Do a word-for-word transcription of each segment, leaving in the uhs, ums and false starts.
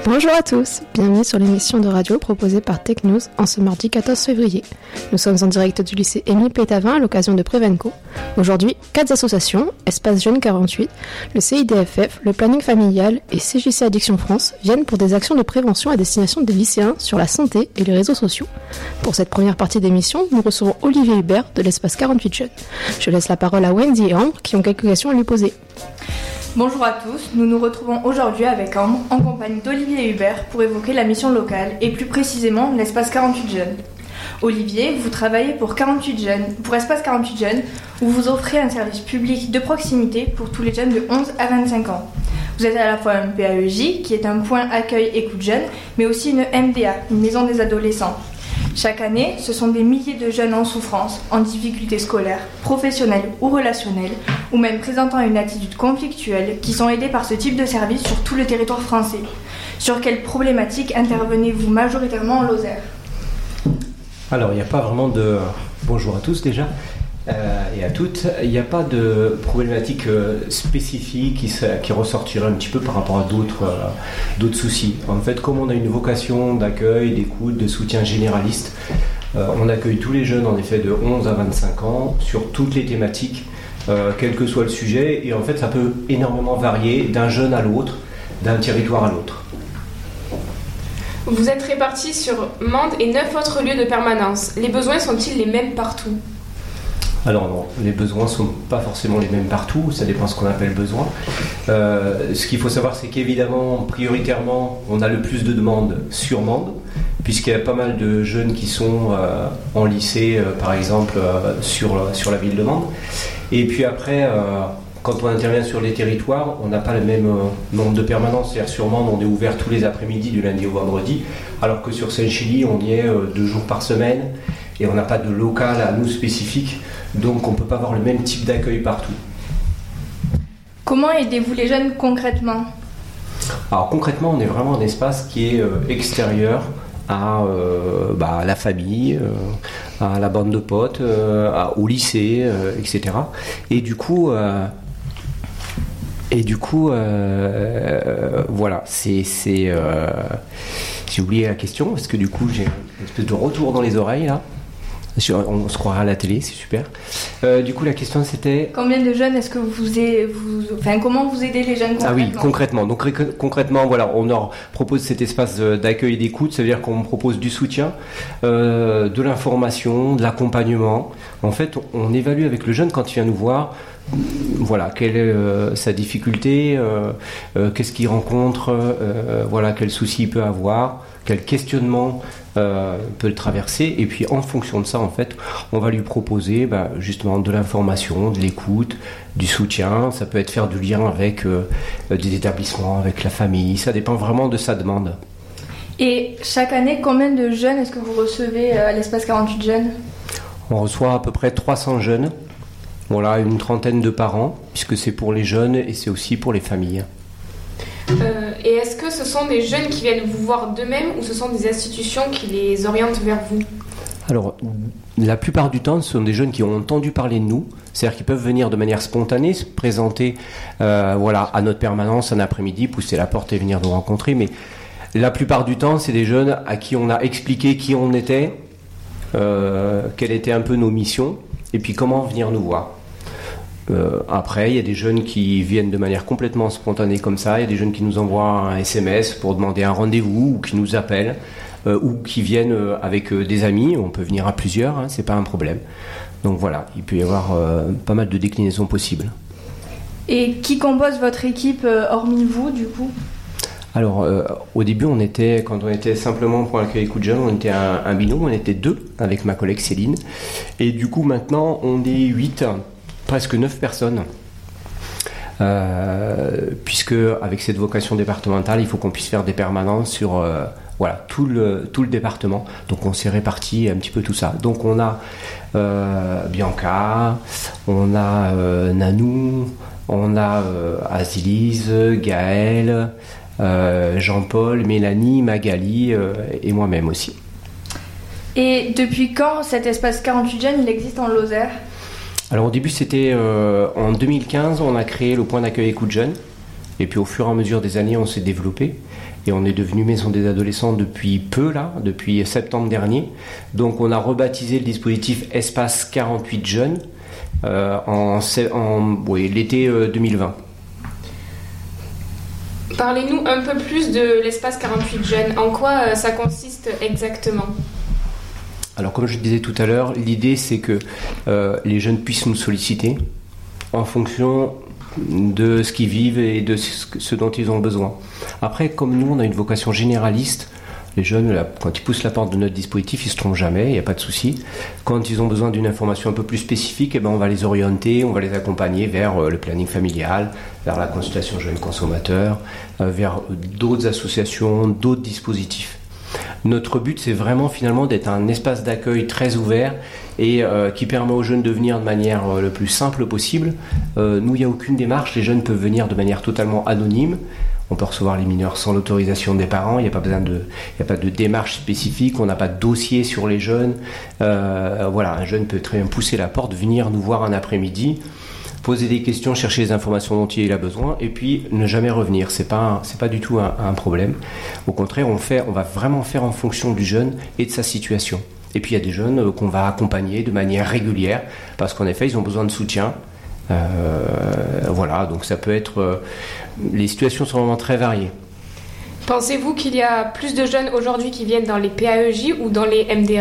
Bonjour à tous, bienvenue sur l'émission de radio proposée par TechNews en ce mardi quatorze février. Nous sommes en direct du lycée Émile Pétavin à l'occasion de Prévenco. Aujourd'hui, quatre associations, Espace Jeunes quarante-huit, le C I D F F, le Planning Familial et C J C Addiction France viennent pour des actions de prévention à destination des lycéens sur la santé et les réseaux sociaux. Pour cette première partie d'émission, nous recevons Olivier Hubert de l'Espace quarante-huit Jeunes. Je laisse la parole à Wendy et Ambre qui ont quelques questions à lui poser. Bonjour à tous, nous nous retrouvons aujourd'hui avec Ambre en compagnie d'Olivier Hubert pour évoquer la mission locale et plus précisément l'Espace quarante-huit Jeunes. Olivier, vous travaillez pour, quarante-huit jeunes, pour Espace quarante-huit Jeunes où vous offrez un service public de proximité pour tous les jeunes de onze à vingt-cinq ans. Vous êtes à la fois un P A E J qui est un point accueil écoute jeunes mais aussi une M D A, une maison des adolescents. Chaque année, ce sont des milliers de jeunes en souffrance, en difficulté scolaire, professionnelle ou relationnelle, ou même présentant une attitude conflictuelle, qui sont aidés par ce type de service sur tout le territoire français. Sur quelles problématiques intervenez-vous majoritairement en Lozère ? Alors, il n'y a pas vraiment de... Bonjour à tous déjà. Euh, et à toutes, il n'y a pas de problématique euh, spécifique qui, qui ressortirait un petit peu par rapport à d'autres, euh, d'autres soucis. En fait, comme on a une vocation d'accueil, d'écoute, de soutien généraliste, euh, on accueille tous les jeunes en effet de onze à vingt-cinq ans sur toutes les thématiques, euh, quel que soit le sujet, et en fait ça peut énormément varier d'un jeune à l'autre, d'un territoire à l'autre. Vous êtes répartis sur Mende et neuf autres lieux de permanence. Les besoins sont-ils les mêmes partout ? Alors non, les besoins ne sont pas forcément les mêmes partout, ça dépend de ce qu'on appelle besoin. Euh, ce qu'il faut savoir, c'est qu'évidemment, prioritairement, on a le plus de demandes sur Mende, puisqu'il y a pas mal de jeunes qui sont euh, en lycée, euh, par exemple, euh, sur, sur la ville de Mende. Et puis après, euh, quand on intervient sur les territoires, on n'a pas le même euh, nombre de permanences. C'est-à-dire sur Mende, on est ouvert tous les après-midi, du lundi au vendredi, alors que sur Saint-Chili, on y est euh, deux jours par semaine, et on n'a pas de local à nous spécifique. Donc on ne peut pas avoir le même type d'accueil partout. Comment aidez-vous les jeunes concrètement ? Alors concrètement, on est vraiment un espace qui est euh, extérieur à, euh, bah, à la famille, euh, à la bande de potes, euh, à, au lycée, euh, et cetera. Et du coup, euh, et du coup, euh, voilà, c'est, c'est euh, j'ai oublié la question parce que du coup j'ai une espèce de retour dans les oreilles là. On se croira à la télé, c'est super. Euh, du coup, la question c'était... Combien de jeunes est-ce que vous aidez, vous, enfin, comment vous aidez les jeunes concrètement ? Ah oui, concrètement. Donc ré- concrètement, voilà, on leur propose cet espace d'accueil et d'écoute. Ça veut dire qu'on propose du soutien, euh, de l'information, de l'accompagnement. En fait, on, on évalue avec le jeune quand il vient nous voir. Voilà, quelle est euh, sa difficulté, euh, euh, qu'est-ce qu'il rencontre, euh, voilà, quels soucis il peut avoir, quel questionnement euh, peut le traverser, et puis en fonction de ça, en fait, on va lui proposer bah, justement de l'information, de l'écoute, du soutien. Ça peut être faire du lien avec euh, des établissements, avec la famille, ça dépend vraiment de sa demande. Et chaque année, combien de jeunes est-ce que vous recevez à l'Espace quarante-huit Jeunes ? On reçoit à peu près trois cents jeunes. Voilà, une trentaine de par an, puisque c'est pour les jeunes et c'est aussi pour les familles. Euh, et est-ce que ce sont des jeunes qui viennent vous voir d'eux-mêmes ou ce sont des institutions qui les orientent vers vous ? Alors, la plupart du temps, ce sont des jeunes qui ont entendu parler de nous, c'est-à-dire qu'ils peuvent venir de manière spontanée, se présenter euh, voilà, à notre permanence un après-midi, pousser la porte et venir nous rencontrer. Mais la plupart du temps, c'est des jeunes à qui on a expliqué qui on était, euh, quelles étaient un peu nos missions, et puis comment venir nous voir. Euh, après, il y a des jeunes qui viennent de manière complètement spontanée comme ça, il y a des jeunes qui nous envoient un S M S pour demander un rendez-vous, ou qui nous appellent, euh, ou qui viennent euh, avec euh, des amis. On peut venir à plusieurs, hein, c'est pas un problème. Donc voilà, il peut y avoir euh, pas mal de déclinaisons possibles. Et qui compose votre équipe, euh, hormis vous, du coup ? Alors, euh, au début, on était, quand on était simplement pour l'accueil écoute jeune, on était un, un binôme, on était deux avec ma collègue Céline. Et du coup, maintenant, on est huit, presque neuf personnes. Euh, puisque, avec cette vocation départementale, il faut qu'on puisse faire des permanences sur euh, voilà, tout, le, tout le département. Donc, on s'est réparti un petit peu tout ça. Donc, on a euh, Bianca, on a euh, Nanou, on a euh, Azilise, Gaëlle, Euh, Jean-Paul, Mélanie, Magali euh, et moi-même aussi. Et depuis quand cet espace quarante-huit Jeunes il existe en Lozère ? Alors au début c'était euh, en deux mille quinze, on a créé le point d'accueil écoute jeune Et puis au fur et à mesure des années, on s'est développé. Et on est devenu maison des adolescents depuis peu, là, depuis septembre dernier. Donc on a rebaptisé le dispositif Espace quarante-huit Jeunes euh, en, en oui, l'été euh, deux mille vingt. Parlez-nous un peu plus de l'espace quarante-huit Jeunes. En quoi euh, ça consiste exactement ? Alors comme je le disais tout à l'heure, l'idée c'est que euh, les jeunes puissent nous solliciter en fonction de ce qu'ils vivent et de ce dont ils ont besoin. Après, comme nous on a une vocation généraliste, les jeunes, là, quand ils poussent la porte de notre dispositif, ils ne se trompent jamais, il n'y a pas de souci. Quand ils ont besoin d'une information un peu plus spécifique, eh ben, on va les orienter, on va les accompagner vers euh, le planning familial, vers la consultation jeunes consommateurs, euh, vers d'autres associations, d'autres dispositifs. Notre but, c'est vraiment finalement d'être un espace d'accueil très ouvert et euh, qui permet aux jeunes de venir de manière euh, le plus simple possible. Euh, nous, il n'y a aucune démarche, les jeunes peuvent venir de manière totalement anonyme. On peut recevoir les mineurs sans l'autorisation des parents, il n'y a pas besoin de, il n'y a pas de démarche spécifique, on n'a pas de dossier sur les jeunes. Euh, voilà, un jeune peut très bien pousser la porte, venir nous voir un après-midi, poser des questions, chercher les informations dont il a besoin, et puis ne jamais revenir. C'est pas, c'est pas du tout un, un problème. Au contraire, on fait, on va vraiment faire en fonction du jeune et de sa situation. Et puis il y a des jeunes qu'on va accompagner de manière régulière, parce qu'en effet, ils ont besoin de soutien. Euh, voilà, donc ça peut être... Euh, les situations sont vraiment très variées. Pensez-vous qu'il y a plus de jeunes aujourd'hui qui viennent dans les P A E J ou dans les M D A ?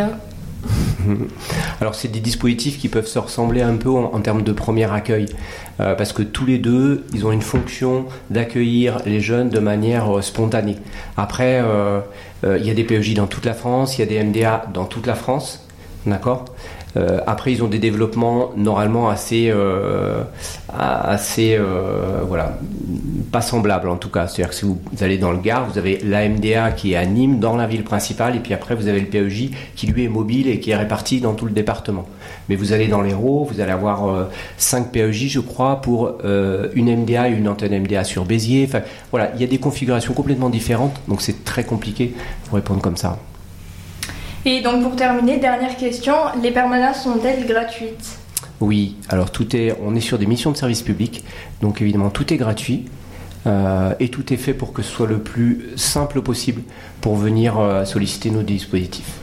Alors c'est des dispositifs qui peuvent se ressembler un peu en, en termes de premier accueil, euh, parce que tous les deux, ils ont une fonction d'accueillir les jeunes de manière euh, spontanée. Après, euh, euh, il y a des P E J dans toute la France, il y a des M D A dans toute la France, d'accord ? Euh, après, ils ont des développements normalement assez, euh, assez, euh, voilà, pas semblables en tout cas. C'est-à-dire que si vous allez dans le Gard, vous avez l'A M D A qui est à Nîmes, dans la ville principale, et puis après vous avez le P E J qui lui est mobile et qui est réparti dans tout le département. Mais vous allez dans l'Hérault, vous allez avoir euh, cinq P E J, je crois, pour euh, une M D A et une antenne M D A sur Béziers. Enfin, voilà, il y a des configurations complètement différentes, donc c'est très compliqué pour répondre comme ça. Et donc pour terminer, dernière question, les permanences sont-elles gratuites ? Oui, alors tout est, on est sur des missions de service public, donc évidemment tout est gratuit euh, et tout est fait pour que ce soit le plus simple possible pour venir euh, solliciter nos dispositifs.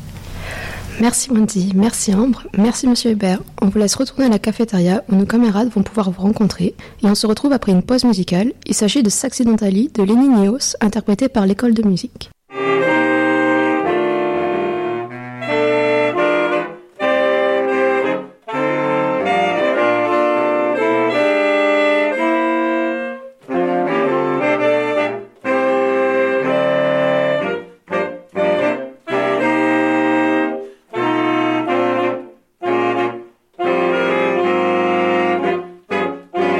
Merci Wendy, merci Ambre, merci Monsieur Hubert. On vous laisse retourner à la cafétéria où nos camarades vont pouvoir vous rencontrer et on se retrouve après une pause musicale. Il s'agit de S'Accidentali de Lenny Neos, interprété par l'école de musique.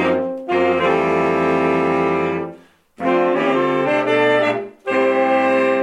Thank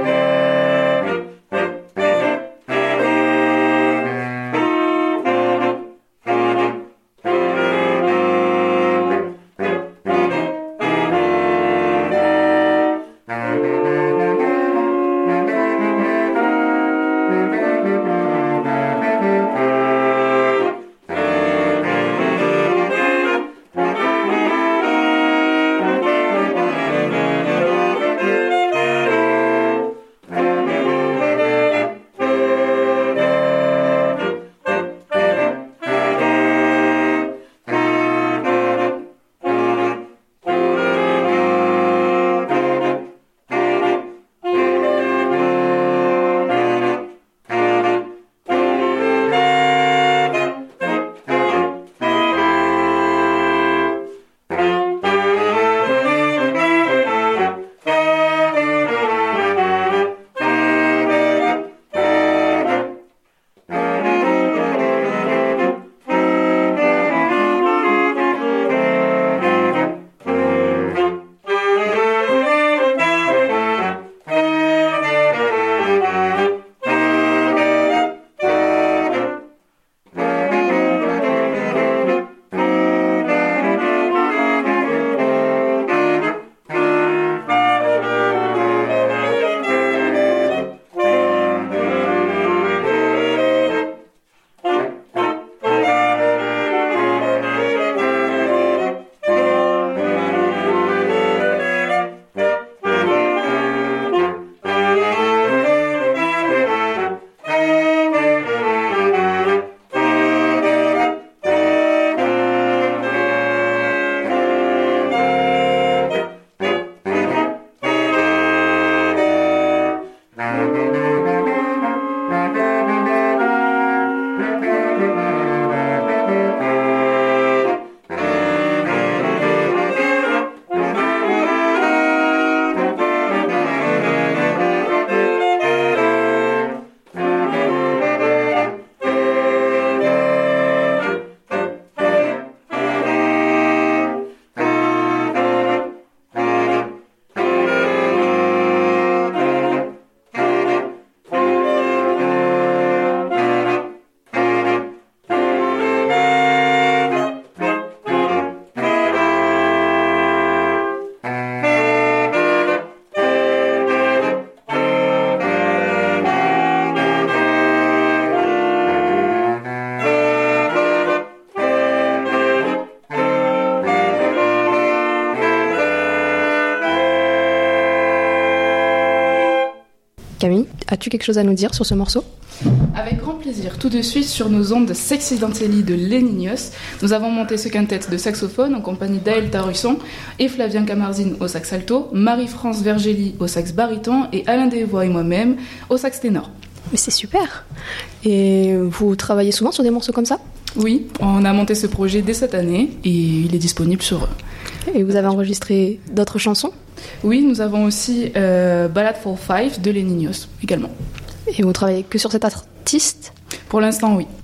Camille, as-tu quelque chose à nous dire sur ce morceau ? Avec grand plaisir. Tout de suite, sur nos ondes Sexidentelli de Leninios, nous avons monté ce quintet de saxophone en compagnie d'Aël Tarusson et Flavien Camarzine au sax alto, Marie-France Vergely au sax baryton et Alain Desvoix et moi-même au sax ténor. Mais c'est super. Et vous travaillez souvent sur des morceaux comme ça ? Oui, on a monté ce projet dès cette année et il est disponible sur... Et vous avez enregistré d'autres chansons ? Oui, nous avons aussi euh, Ballad for Five de Leninios également. Et vous travaillez que sur cet artiste ? Pour l'instant, oui.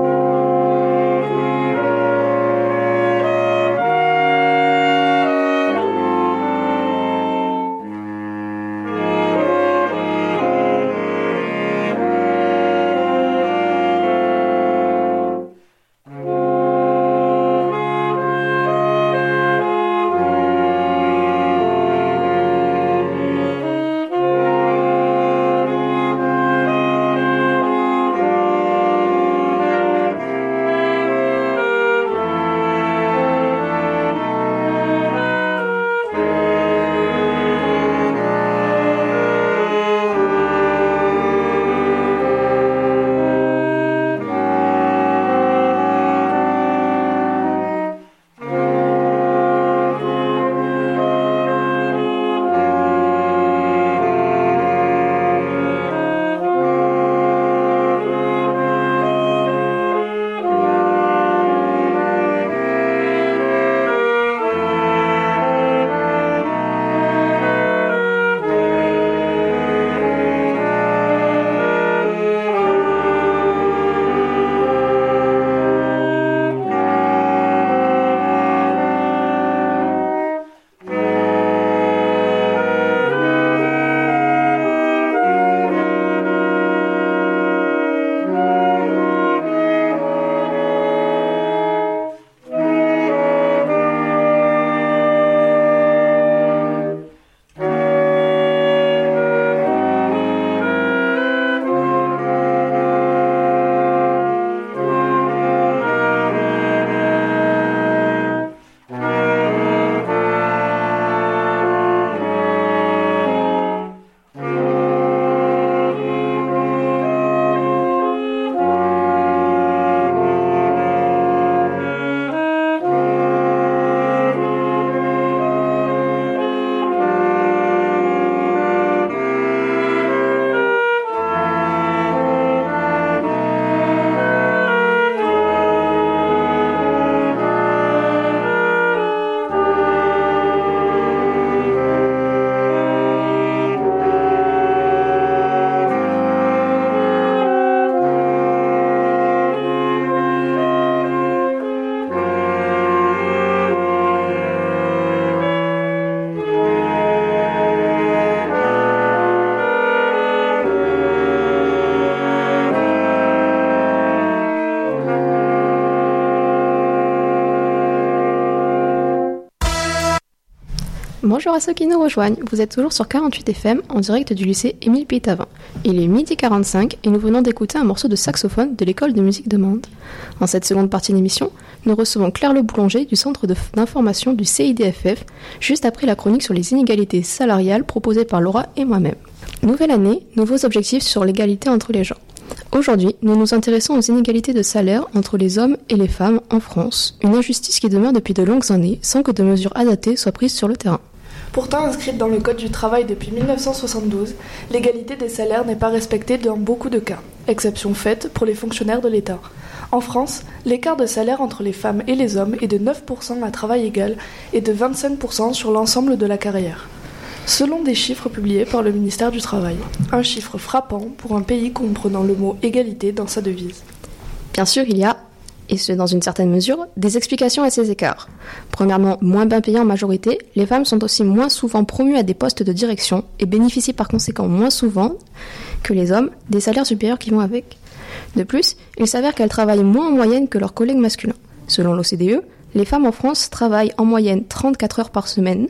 Bonjour à ceux qui nous rejoignent, vous êtes toujours sur quarante-huit F M en direct du lycée Émile Pétavin. Il est midi quarante-cinq et nous venons d'écouter un morceau de saxophone de l'école de musique de Mende. En cette seconde partie d'émission, nous recevons Claire Le Boulanger du centre de, d'information du C I D F F, juste après la chronique sur les inégalités salariales proposée par Laura et moi-même. Nouvelle année, nouveaux objectifs sur l'égalité entre les genres. Aujourd'hui, nous nous intéressons aux inégalités de salaire entre les hommes et les femmes en France, une injustice qui demeure depuis de longues années sans que de mesures adaptées soient prises sur le terrain. Pourtant inscrite dans le Code du travail depuis dix-neuf cent soixante-douze, l'égalité des salaires n'est pas respectée dans beaucoup de cas, exception faite pour les fonctionnaires de l'État. En France, l'écart de salaire entre les femmes et les hommes est de neuf pour cent à travail égal et de vingt-cinq pour cent sur l'ensemble de la carrière. Selon des chiffres publiés par le ministère du Travail, un chiffre frappant pour un pays comprenant le mot « égalité » dans sa devise. Bien sûr, il y a, et ce dans une certaine mesure, des explications à ces écarts. Premièrement, moins bien payées en majorité, les femmes sont aussi moins souvent promues à des postes de direction et bénéficient par conséquent moins souvent que les hommes des salaires supérieurs qui vont avec. De plus, il s'avère qu'elles travaillent moins en moyenne que leurs collègues masculins. Selon l'O C D E, les femmes en France travaillent en moyenne trente-quatre heures par semaine,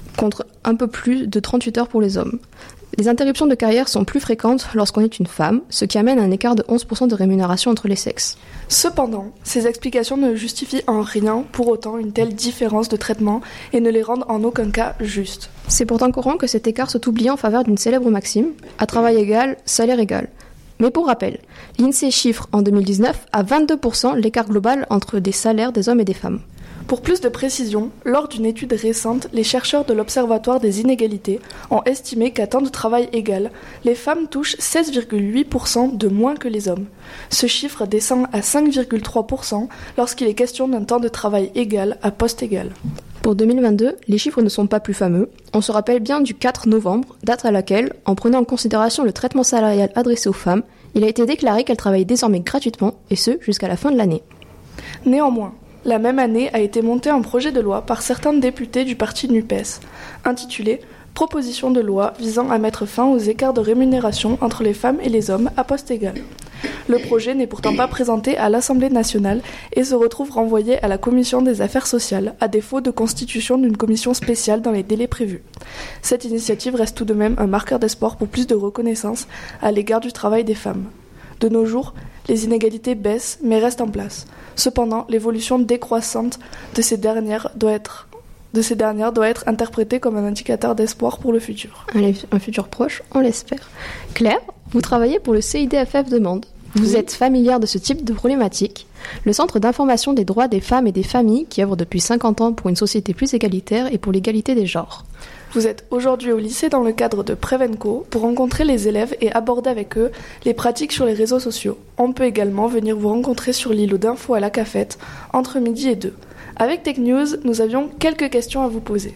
contre un peu plus de trente-huit heures pour les hommes. Les interruptions de carrière sont plus fréquentes lorsqu'on est une femme, ce qui amène un écart de onze pour cent de rémunération entre les sexes. Cependant, ces explications ne justifient en rien pour autant une telle différence de traitement et ne les rendent en aucun cas justes. C'est pourtant courant que cet écart soit oublié en faveur d'une célèbre maxime, à travail égal, salaire égal. Mais pour rappel, l'INSEE chiffre en deux mille dix-neuf à vingt-deux pour cent l'écart global entre des salaires des hommes et des femmes. Pour plus de précision, lors d'une étude récente, les chercheurs de l'Observatoire des inégalités ont estimé qu'à temps de travail égal, les femmes touchent seize virgule huit pour cent de moins que les hommes. Ce chiffre descend à cinq virgule trois pour cent lorsqu'il est question d'un temps de travail égal à poste égal. Pour deux mille vingt-deux, les chiffres ne sont pas plus fameux. On se rappelle bien du quatre novembre, date à laquelle, en prenant en considération le traitement salarial adressé aux femmes, il a été déclaré qu'elles travaillent désormais gratuitement, et ce, jusqu'à la fin de l'année. Néanmoins, la même année a été monté un projet de loi par certains députés du parti NUPES, intitulé « Proposition de loi visant à mettre fin aux écarts de rémunération entre les femmes et les hommes à poste égal ». Le projet n'est pourtant pas présenté à l'Assemblée nationale et se retrouve renvoyé à la Commission des affaires sociales, à défaut de constitution d'une commission spéciale dans les délais prévus. Cette initiative reste tout de même un marqueur d'espoir pour plus de reconnaissance à l'égard du travail des femmes. De nos jours, les inégalités baissent mais restent en place. Cependant, l'évolution décroissante de ces dernières doit être, de ces dernières doit être interprétée comme un indicateur d'espoir pour le futur. Un, un futur proche, on l'espère. Claire, vous travaillez pour le C I D F F de Mende. Vous oui. êtes familière de ce type de problématique. Le Centre d'information des droits des femmes et des familles qui œuvre depuis cinquante ans pour une société plus égalitaire et pour l'égalité des genres. Vous êtes aujourd'hui au lycée dans le cadre de Prévenco pour rencontrer les élèves et aborder avec eux les pratiques sur les réseaux sociaux. On peut également venir vous rencontrer sur l'îlot d'infos à la cafette entre midi et deux. Avec Tech News, nous avions quelques questions à vous poser.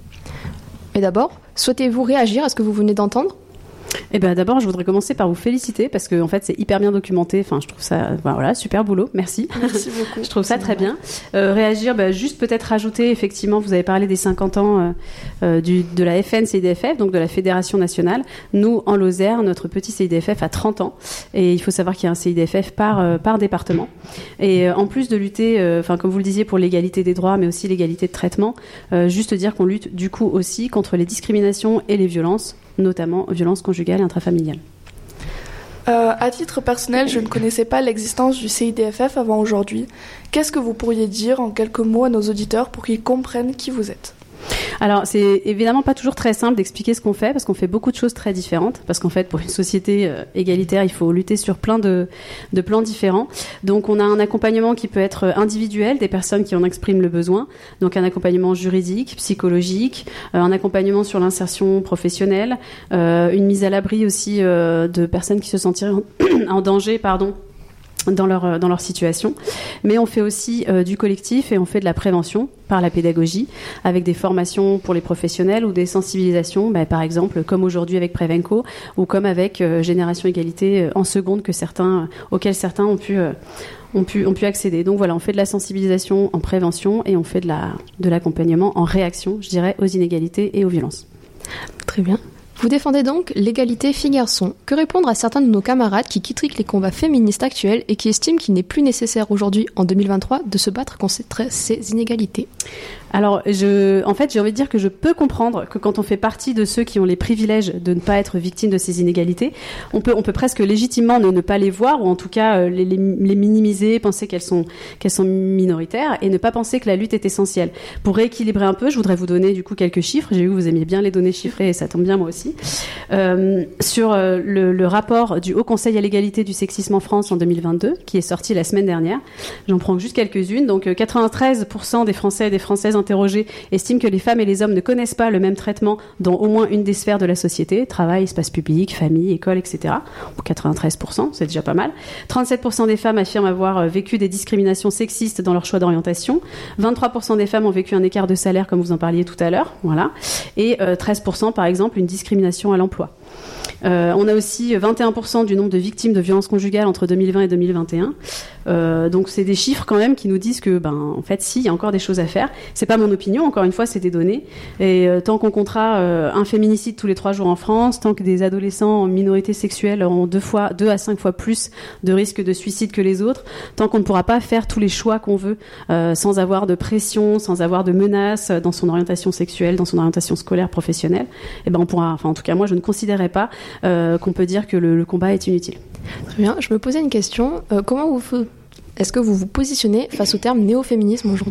Et d'abord, souhaitez-vous réagir à ce que vous venez d'entendre ? Eh ben d'abord, je voudrais commencer par vous féliciter parce que en fait, c'est hyper bien documenté. Enfin, je trouve ça, ben, voilà, super boulot. Merci. Merci beaucoup. Je trouve ça très bien. Euh, réagir, ben, juste peut-être rajouter, effectivement, vous avez parlé des cinquante ans euh, euh, du, de la F N C I D F F, donc de la Fédération nationale. Nous, en Lozère, notre petit C I D F F a trente ans et il faut savoir qu'il y a un C I D F F par euh, par département. Et euh, en plus de lutter, enfin euh, comme vous le disiez, pour l'égalité des droits, mais aussi l'égalité de traitement, euh, juste dire qu'on lutte du coup aussi contre les discriminations et les violences, notamment violences conjugales et intrafamiliales. Euh, à titre personnel, je ne connaissais pas l'existence du C I D F F avant aujourd'hui. Qu'est-ce que vous pourriez dire en quelques mots à nos auditeurs pour qu'ils comprennent qui vous êtes ? Alors, c'est évidemment pas toujours très simple d'expliquer ce qu'on fait parce qu'on fait beaucoup de choses très différentes. Parce qu'en fait, pour une société euh, égalitaire, il faut lutter sur plein de, de plans différents. Donc, on a un accompagnement qui peut être individuel des personnes qui en expriment le besoin. Donc, un accompagnement juridique, psychologique, euh, un accompagnement sur l'insertion professionnelle, euh, une mise à l'abri aussi euh, de personnes qui se sentiraient en, en danger, pardon. Dans leur, dans leur situation. Mais on fait aussi euh, du collectif et on fait de la prévention par la pédagogie avec des formations pour les professionnels ou des sensibilisations, bah, par exemple comme aujourd'hui avec Prévenco ou comme avec euh, Génération Égalité euh, en seconde que certains, euh, auxquels certains ont pu, euh, ont, pu, ont pu accéder. Donc voilà, on fait de la sensibilisation en prévention et on fait de, la, de l'accompagnement en réaction, je dirais, aux inégalités et aux violences. Très bien. Vous défendez donc l'égalité filles-garçons. Que répondre à certains de nos camarades qui critiquent les combats féministes actuels et qui estiment qu'il n'est plus nécessaire aujourd'hui, en deux mille vingt-trois, de se battre contre ces inégalités ? Alors, je, en fait, j'ai envie de dire que je peux comprendre que quand on fait partie de ceux qui ont les privilèges de ne pas être victimes de ces inégalités, on peut, on peut presque légitimement ne, ne pas les voir ou en tout cas les, les, les minimiser, penser qu'elles sont, qu'elles sont minoritaires et ne pas penser que la lutte est essentielle. Pour rééquilibrer un peu, je voudrais vous donner du coup quelques chiffres. J'ai vu que vous aimiez bien les données chiffrées et ça tombe bien moi aussi. Euh, sur euh, le, le rapport du Haut Conseil à l'égalité du sexisme en France en deux mille vingt-deux, qui est sorti la semaine dernière, j'en prends juste quelques-unes. Donc, quatre-vingt-treize pour cent des Français et des Françaises interrogés estiment que les femmes et les hommes ne connaissent pas le même traitement dans au moins une des sphères de la société, travail, espace public, famille, école, et cetera. quatre-vingt-treize pour cent, c'est déjà pas mal. trente-sept pour cent des femmes affirment avoir vécu des discriminations sexistes dans leur choix d'orientation. vingt-trois pour cent des femmes ont vécu un écart de salaire, comme vous en parliez tout à l'heure. Voilà. Et euh, treize pour cent, par exemple, une discrimination à l'emploi. Euh, on a aussi vingt et un pour cent du nombre de victimes de violences conjugales entre deux mille vingt et deux mille vingt et un. Euh, donc c'est des chiffres quand même qui nous disent que, ben, en fait, si, il y a encore des choses à faire. C'est pas mon opinion, encore une fois, c'est des données. Et euh, tant qu'on comptera euh, un féminicide tous les trois jours en France, tant que des adolescents en minorité sexuelle ont deux fois, deux à cinq fois plus de risques de suicide que les autres, tant qu'on ne pourra pas faire tous les choix qu'on veut euh, sans avoir de pression, sans avoir de menaces dans son orientation sexuelle, dans son orientation scolaire, professionnelle, et ben on pourra, enfin en tout cas moi je ne considérais pas euh, qu'on peut dire que le, le combat est inutile. Très bien, je me posais une question. Euh, comment vous, est-ce que vous vous positionnez face au terme néo-féminisme aujourd'hui ?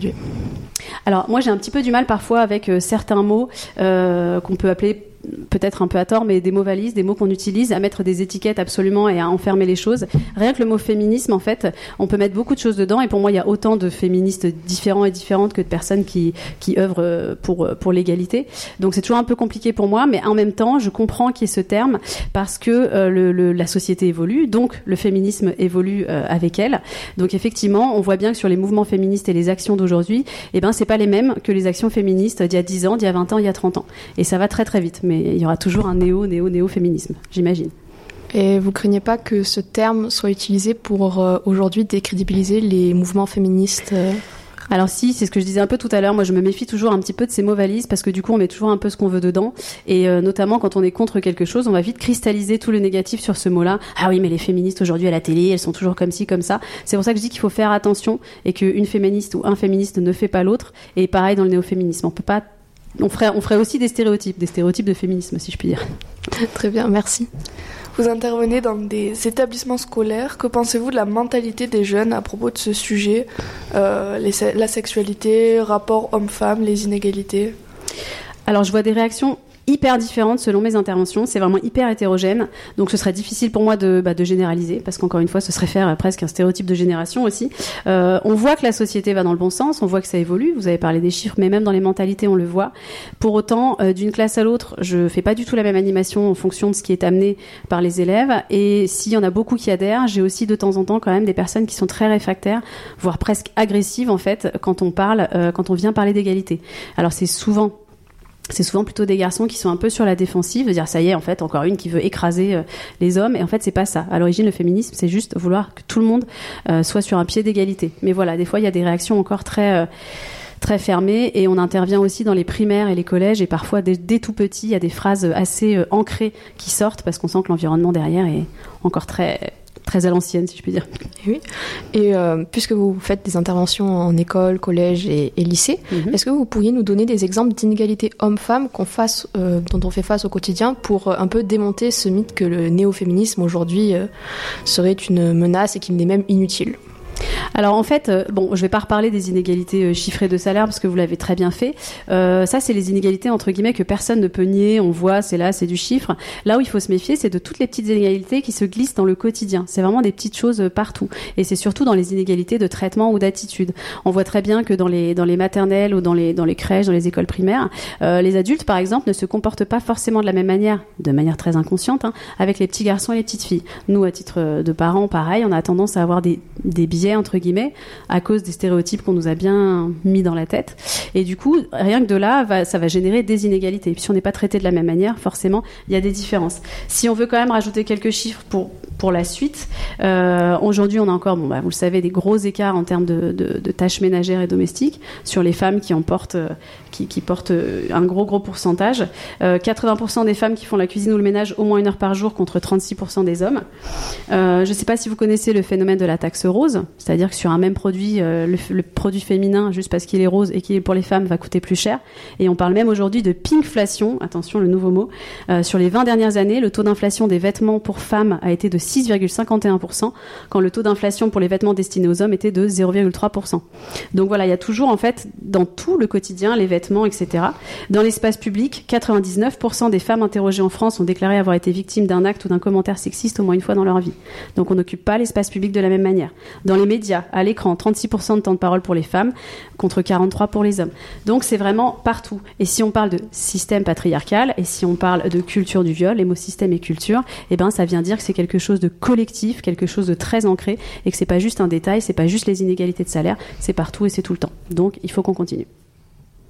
Alors moi j'ai un petit peu du mal parfois avec euh, certains mots euh, qu'on peut appeler peut-être un peu à tort, mais des mots valises, des mots qu'on utilise, à mettre des étiquettes absolument et à enfermer les choses. Rien que le mot féminisme, en fait, on peut mettre beaucoup de choses dedans, et pour moi, il y a autant de féministes différents et différentes que de personnes qui, qui œuvrent pour, pour l'égalité. Donc c'est toujours un peu compliqué pour moi, mais en même temps, je comprends qu'il y ait ce terme parce que euh, le, le, la société évolue, donc le féminisme évolue euh, avec elle. Donc effectivement, on voit bien que sur les mouvements féministes et les actions d'aujourd'hui, eh ben, c'est pas les mêmes que les actions féministes d'il y a dix ans, d'il y a vingt ans, il y a trente ans. Et ça va très très vite, mais il y aura toujours un néo, néo, néo-féminisme, j'imagine. Et vous craignez pas que ce terme soit utilisé pour euh, aujourd'hui décrédibiliser les mouvements féministes euh... Alors si, c'est ce que je disais un peu tout à l'heure, moi je me méfie toujours un petit peu de ces mots valises parce que du coup on met toujours un peu ce qu'on veut dedans et euh, notamment quand on est contre quelque chose, on va vite cristalliser tout le négatif sur ce mot-là. Ah oui, mais les féministes aujourd'hui à la télé, elles sont toujours comme ci, comme ça. C'est pour ça que je dis qu'il faut faire attention et qu'une féministe ou un féministe ne fait pas l'autre, et pareil dans le néo-féminisme. On peut pas On ferait, on ferait aussi des stéréotypes, des stéréotypes de féminisme, si je puis dire. Très bien, merci. Vous intervenez dans des établissements scolaires. Que pensez-vous de la mentalité des jeunes à propos de ce sujet, euh, les, la sexualité, rapport homme-femme, les inégalités ? Alors, je vois des réactions hyper différentes selon mes interventions, c'est vraiment hyper hétérogène, donc ce serait difficile pour moi de, bah, de généraliser, parce qu'encore une fois ce serait faire presque un stéréotype de génération aussi. Euh, on voit que la société va dans le bon sens, on voit que ça évolue, vous avez parlé des chiffres, mais même dans les mentalités on le voit. Pour autant, euh, d'une classe à l'autre, je fais pas du tout la même animation en fonction de ce qui est amené par les élèves, et s'il y en a beaucoup qui adhèrent, j'ai aussi de temps en temps quand même des personnes qui sont très réfractaires, voire presque agressives en fait, quand on parle, euh, quand on vient parler d'égalité. Alors c'est souvent C'est souvent plutôt des garçons qui sont un peu sur la défensive, de dire ça y est, en fait, encore une qui veut écraser euh, les hommes. Et en fait, c'est pas ça. À l'origine, le féminisme, c'est juste vouloir que tout le monde euh, soit sur un pied d'égalité. Mais voilà, des fois, il y a des réactions encore très euh, très fermées. Et on intervient aussi dans les primaires et les collèges. Et parfois, dès, dès tout petit, il y a des phrases assez euh, ancrées qui sortent parce qu'on sent que l'environnement derrière est encore très... très à l'ancienne, si je puis dire. Et oui. Et euh, puisque vous faites des interventions en école, collège et, et lycée, mm-hmm. est-ce que vous pourriez nous donner des exemples d'inégalités hommes-femmes qu'on fasse, euh, dont on fait face au quotidien pour euh, un peu démonter ce mythe que le néo-féminisme aujourd'hui euh, serait une menace et qu'il n'est même inutile ? Alors en fait, euh, bon, je vais pas reparler des inégalités euh, chiffrées de salaire parce que vous l'avez très bien fait. Euh, ça, c'est les inégalités entre guillemets que personne ne peut nier. On voit, c'est là, c'est du chiffre. Là où il faut se méfier, c'est de toutes les petites inégalités qui se glissent dans le quotidien. C'est vraiment des petites choses euh, partout. Et c'est surtout dans les inégalités de traitement ou d'attitude. On voit très bien que dans les dans les maternelles ou dans les dans les crèches, dans les écoles primaires, euh, les adultes, par exemple, ne se comportent pas forcément de la même manière, de manière très inconsciente, hein, avec les petits garçons et les petites filles. Nous, à titre de parents, pareil, on a tendance à avoir des des biais entre guillemets à cause des stéréotypes qu'on nous a bien mis dans la tête, et du coup rien que de là va, ça va générer des inégalités. Et puis si on n'est pas traité de la même manière, forcément il y a des différences. Si on veut quand même rajouter quelques chiffres pour pour la suite, euh, aujourd'hui on a encore, bon bah vous le savez, des gros écarts en termes de, de, de tâches ménagères et domestiques sur les femmes qui en portent qui, qui portent un gros gros pourcentage. Euh, quatre-vingts pour cent des femmes qui font la cuisine ou le ménage au moins une heure par jour contre trente-six pour cent des hommes. Euh, je ne sais pas si vous connaissez le phénomène de la taxe rose, c'est-à-dire que sur un même produit, euh, le, le produit féminin, juste parce qu'il est rose et qu'il est pour les femmes, va coûter plus cher. Et on parle même aujourd'hui de pinkflation, attention le nouveau mot. Euh, sur les vingt dernières années, le taux d'inflation des vêtements pour femmes a été de six virgule cinquante et un pour cent, quand le taux d'inflation pour les vêtements destinés aux hommes était de zéro virgule trois pour cent. Donc voilà, il y a toujours en fait dans tout le quotidien, les vêtements, et cetera. Dans l'espace public, quatre-vingt-dix-neuf pour cent des femmes interrogées en France ont déclaré avoir été victimes d'un acte ou d'un commentaire sexiste au moins une fois dans leur vie. Donc on n'occupe pas l'espace public de la même manière. Dans les médias, à l'écran, trente-six pour cent de temps de parole pour les femmes contre quarante-trois pour les hommes. Donc c'est vraiment partout. Et si on parle de système patriarcal, et si on parle de culture du viol, les mots système et culture, eh ben ça vient dire que c'est quelque chose de collectif, quelque chose de très ancré, et que c'est pas juste un détail, c'est pas juste les inégalités de salaire, c'est partout et c'est tout le temps. Donc il faut qu'on continue.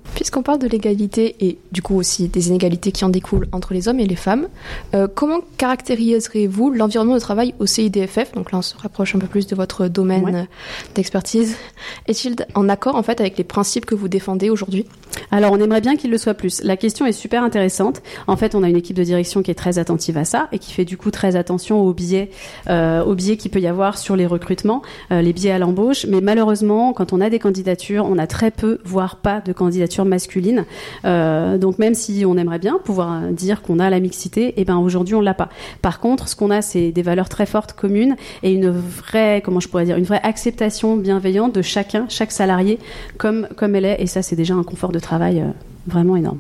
Puisqu'on parle de l'égalité et du coup aussi des inégalités qui en découlent entre les hommes et les femmes, euh, comment caractériserez-vous l'environnement de travail au C I D F F ? Donc là, on se rapproche un peu plus de votre domaine ouais. d'expertise. Est-il en accord en fait avec les principes que vous défendez aujourd'hui ? Alors, on aimerait bien qu'il le soit plus. La question est super intéressante. En fait, on a une équipe de direction qui est très attentive à ça et qui fait du coup très attention aux biais, euh, aux biais qu'il peut y avoir sur les recrutements, euh, les biais à l'embauche. Mais malheureusement, quand on a des candidatures, on a très peu, voire pas de candidatures masculine. Euh, donc même si on aimerait bien pouvoir dire qu'on a la mixité, eh ben aujourd'hui on l'a pas. Par contre, ce qu'on a, c'est des valeurs très fortes communes et une vraie, comment je pourrais dire, une vraie acceptation bienveillante de chacun, chaque salarié comme comme elle est. Et ça, c'est déjà un confort de travail euh, vraiment énorme.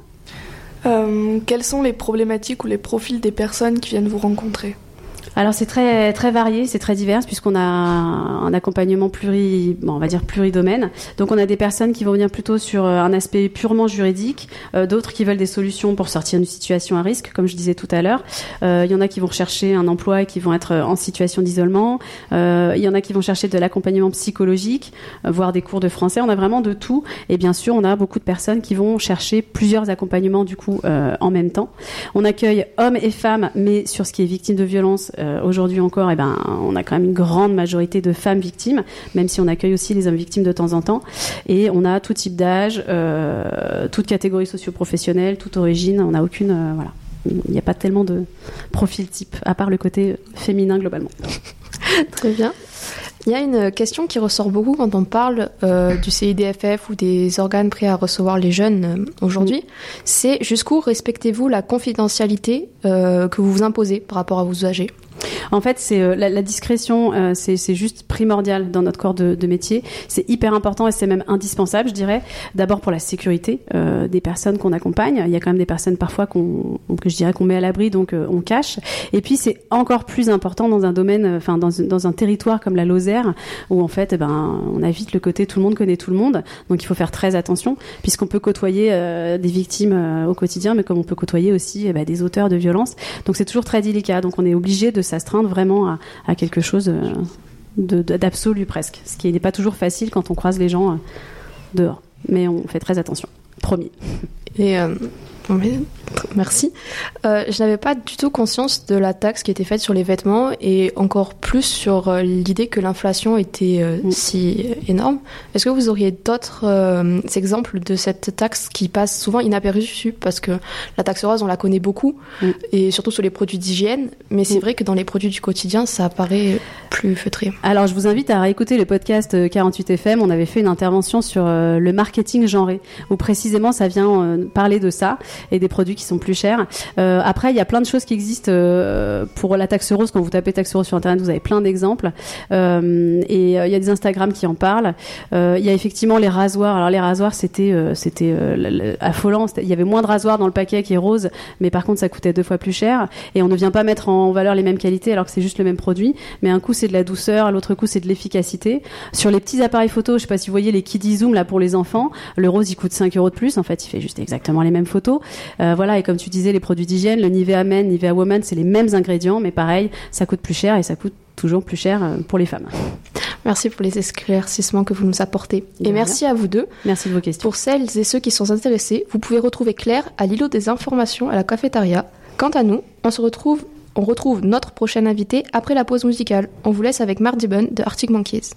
Euh, quelles sont les problématiques ou les profils des personnes qui viennent vous rencontrer ? Alors c'est très très varié, c'est très divers puisqu'on a un accompagnement pluri, bon, on va dire pluridomaine. Donc on a des personnes qui vont venir plutôt sur un aspect purement juridique, euh, d'autres qui veulent des solutions pour sortir d'une situation à risque, comme je disais tout à l'heure. Euh, il y en a qui vont rechercher un emploi et qui vont être en situation d'isolement. Euh, il y en a qui vont chercher de l'accompagnement psychologique, euh, voire des cours de français. On a vraiment de tout. Et bien sûr, on a beaucoup de personnes qui vont chercher plusieurs accompagnements du coup euh, en même temps. On accueille hommes et femmes, mais sur ce qui est victime de violence. Euh, Aujourd'hui encore, eh ben, on a quand même une grande majorité de femmes victimes, même si on accueille aussi les hommes victimes de temps en temps. Et on a tout type d'âge, euh, toute catégorie socio-professionnelle, toute origine. On n'a aucune, euh, voilà, il n'y a pas tellement de profil type, à part le côté féminin globalement. Très bien. Il y a une question qui ressort beaucoup quand on parle euh, du C I D F F ou des organes prêts à recevoir les jeunes euh, aujourd'hui. Mmh. C'est jusqu'où respectez-vous la confidentialité euh, que vous vous imposez par rapport à vos usagers ? En fait, c'est euh, la, la discrétion, euh, c'est, c'est juste primordial dans notre corps de, de métier. C'est hyper important et c'est même indispensable, je dirais. D'abord pour la sécurité euh, des personnes qu'on accompagne. Il y a quand même des personnes parfois qu'on, que je dirais qu'on met à l'abri, donc euh, on cache. Et puis c'est encore plus important dans un domaine, enfin dans, dans un territoire comme la Lozère, où en fait, eh ben, on a vite le côté tout le monde connaît tout le monde. Donc il faut faire très attention, puisqu'on peut côtoyer euh, des victimes euh, au quotidien, mais comme on peut côtoyer aussi eh ben, des auteurs de violences. Donc c'est toujours très délicat. Donc on est obligé de s'astreindre vraiment à, à quelque chose de, de, d'absolu presque, ce qui n'est pas toujours facile quand on croise les gens dehors, mais on fait très attention, promis. Et euh, merci. Euh, je n'avais pas du tout conscience de la taxe qui était faite sur les vêtements et encore plus sur euh, l'idée que l'inflation était euh, mmh. si énorme. Est-ce que vous auriez d'autres euh, exemples de cette taxe qui passe souvent inaperçue, parce que la taxe rose, on la connaît beaucoup, mmh. et surtout sur les produits d'hygiène, mais c'est mmh. vrai que dans les produits du quotidien, ça apparaît plus feutré. Alors, je vous invite à réécouter le podcast quarante-huit F M. On avait fait une intervention sur euh, le marketing genré, où précisément ça vient euh, parler de ça et des produits qui sont plus chers. Euh, après, il y a plein de choses qui existent euh, pour la taxe rose. Quand vous tapez taxe rose sur Internet, vous avez plein d'exemples. Euh, et euh, il y a des Instagram qui en parlent. Euh, il y a effectivement les rasoirs. Alors les rasoirs, c'était euh, c'était euh, affolant. C'était, il y avait moins de rasoirs dans le paquet qui est rose, mais par contre, ça coûtait deux fois plus cher. Et on ne vient pas mettre en valeur les mêmes qualités alors que c'est juste le même produit. Mais un coup, c'est de la douceur, l'autre coup, c'est de l'efficacité. Sur les petits appareils photo, je sais pas si vous voyez les Kiddie Zoom là pour les enfants. Le rose, il coûte cinq euros de plus. En fait, il fait juste exactement les mêmes photos. Euh, voilà, et comme tu disais, les produits d'hygiène, le Nivea Men, Nivea Woman, c'est les mêmes ingrédients, mais pareil, ça coûte plus cher et ça coûte toujours plus cher pour les femmes. Merci pour les éclaircissements que vous nous apportez. Et merci à vous deux. Merci de vos questions. Pour celles et ceux qui sont intéressés, vous pouvez retrouver Claire à l'îlot des informations à la cafétéria. Quant à nous, on se retrouve, on retrouve notre prochain invité après la pause musicale. On vous laisse avec Mardi Bun de Arctic Monkeys.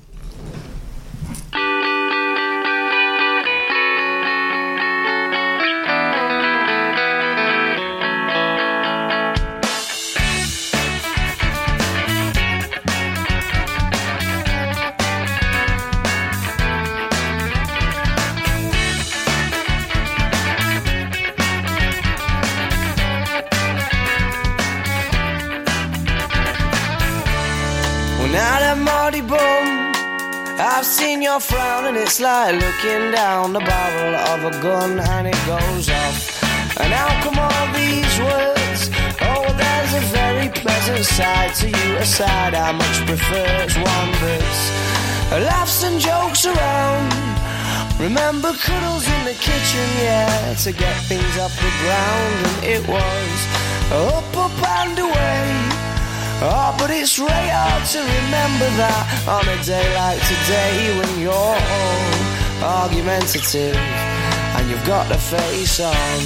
I've seen your frown and it's like looking down the barrel of a gun and it goes off. And how come all these words? Oh, there's a very pleasant side to you, a side I much prefer. It's one that's laughs and jokes around. Remember cuddles in the kitchen, yeah, to get things off the ground. And it was up, up and away. Oh, but it's really hard to remember that on a day like today when you're all argumentative and and you've got the face on.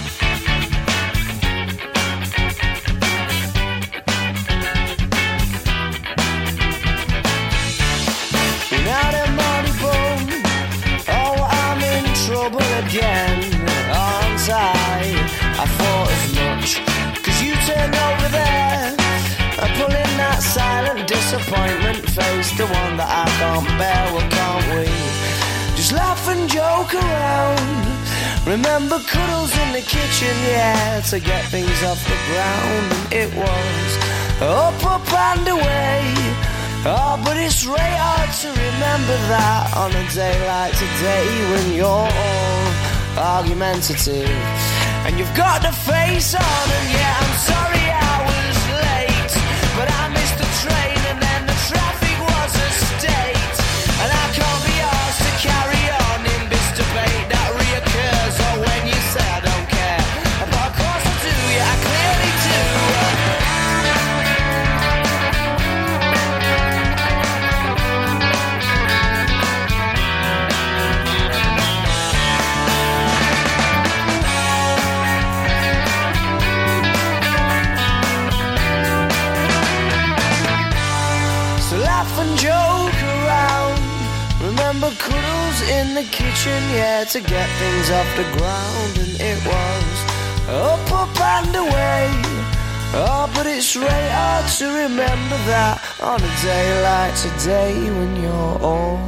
Without a money bone, oh, I'm in trouble again, aren't I? I thought as much, cause you turned over there and pulling that silent disappointment face, the one that I can't bear. Well, can't we just laugh and joke around? Remember cuddles in the kitchen, yeah, to get things off the ground. And it was up, up and away. Oh, but it's really hard to remember that on a day like today, when you're all argumentative and you've got the face on. And yeah, I'm sorry I was late, but I missed the train and then the traffic was a state. And I can't be asked to carry on in this debate that reoccurs. Or when you say I don't care, but of course I do, yeah, I clearly do. And joke around. Remember cuddles in the kitchen, yeah, to get things off the ground. And it was up, up and away. Oh, but it's really hard to remember that on a day like today, when you're all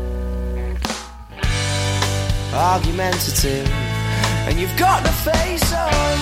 argumentative and you've got the face on.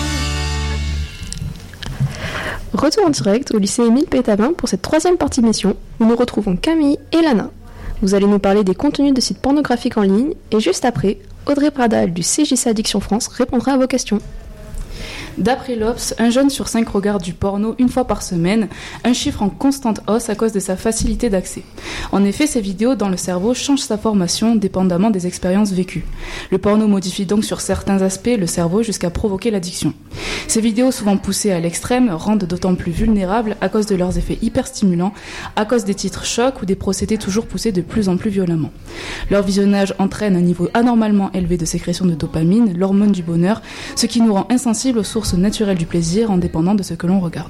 Retour en direct au lycée Émile Pétavin pour cette troisième partie de mission où nous retrouvons Camille et Lana. Vous allez nous parler des contenus de sites pornographiques en ligne et juste après, Audrey Pradal du C J C Addiction France répondra à vos questions. D'après l'Obs, un jeune sur cinq regarde du porno une fois par semaine, un chiffre en constante hausse à cause de sa facilité d'accès. En effet, ces vidéos dans le cerveau changent sa formation dépendamment des expériences vécues. Le porno modifie donc sur certains aspects le cerveau jusqu'à provoquer l'addiction. Ces vidéos, souvent poussées à l'extrême, rendent d'autant plus vulnérables à cause de leurs effets hyperstimulants, à cause des titres chocs ou des procédés toujours poussés de plus en plus violemment. Leur visionnage entraîne un niveau anormalement élevé de sécrétion de dopamine, l'hormone du bonheur, ce qui nous rend insensibles aux sources naturelles du plaisir en dépendant de ce que l'on regarde.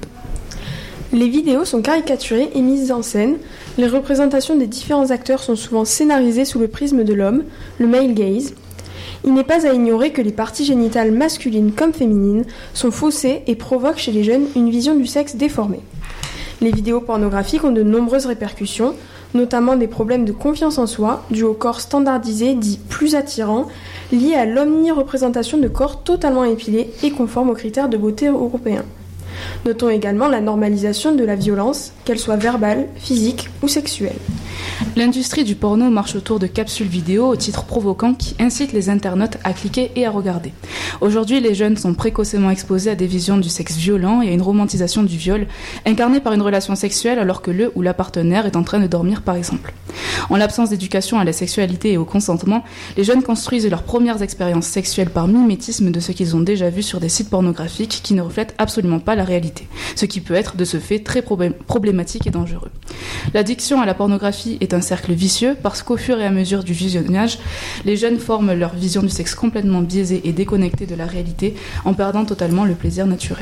Les vidéos sont caricaturées et mises en scène. Les représentations des différents acteurs sont souvent scénarisées sous le prisme de l'homme, le male gaze. Il n'est pas à ignorer que les parties génitales masculines comme féminines sont faussées et provoquent chez les jeunes une vision du sexe déformée. Les vidéos pornographiques ont de nombreuses répercussions, notamment des problèmes de confiance en soi, dus au corps standardisé dit plus attirant, liés à l'omni-représentation de corps totalement épilés et conformes aux critères de beauté européens. Notons également la normalisation de la violence, qu'elle soit verbale, physique ou sexuelle. L'industrie du porno marche autour de capsules vidéo au titre provoquant qui incitent les internautes à cliquer et à regarder. Aujourd'hui, les jeunes sont précocement exposés à des visions du sexe violent et à une romantisation du viol, incarnée par une relation sexuelle alors que le ou la partenaire est en train de dormir par exemple. En l'absence d'éducation à la sexualité et au consentement, les jeunes construisent leurs premières expériences sexuelles par mimétisme de ce qu'ils ont déjà vu sur des sites pornographiques qui ne reflètent absolument pas la réalité, ce qui peut être de ce fait très problématique et dangereux. L'addiction à la pornographie est un cercle vicieux parce qu'au fur et à mesure du visionnage, les jeunes forment leur vision du sexe complètement biaisée et déconnectée de la réalité en perdant totalement le plaisir naturel.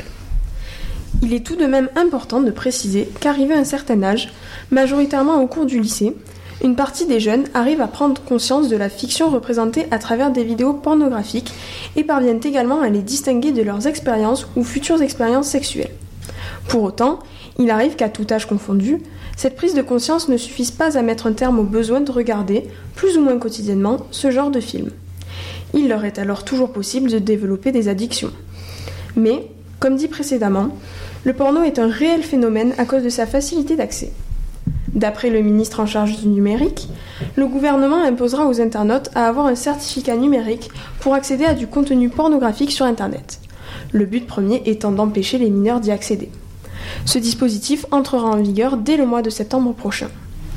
Il est tout de même important de préciser qu'arrivé à un certain âge, majoritairement au cours du lycée, une partie des jeunes arrivent à prendre conscience de la fiction représentée à travers des vidéos pornographiques et parviennent également à les distinguer de leurs expériences ou futures expériences sexuelles. Pour autant, il arrive qu'à tout âge confondu, cette prise de conscience ne suffise pas à mettre un terme au besoin de regarder, plus ou moins quotidiennement, ce genre de film. Il leur est alors toujours possible de développer des addictions. Mais, comme dit précédemment, le porno est un réel phénomène à cause de sa facilité d'accès. D'après le ministre en charge du numérique, le gouvernement imposera aux internautes à avoir un certificat numérique pour accéder à du contenu pornographique sur Internet. Le but premier étant d'empêcher les mineurs d'y accéder. Ce dispositif entrera en vigueur dès le mois de septembre prochain.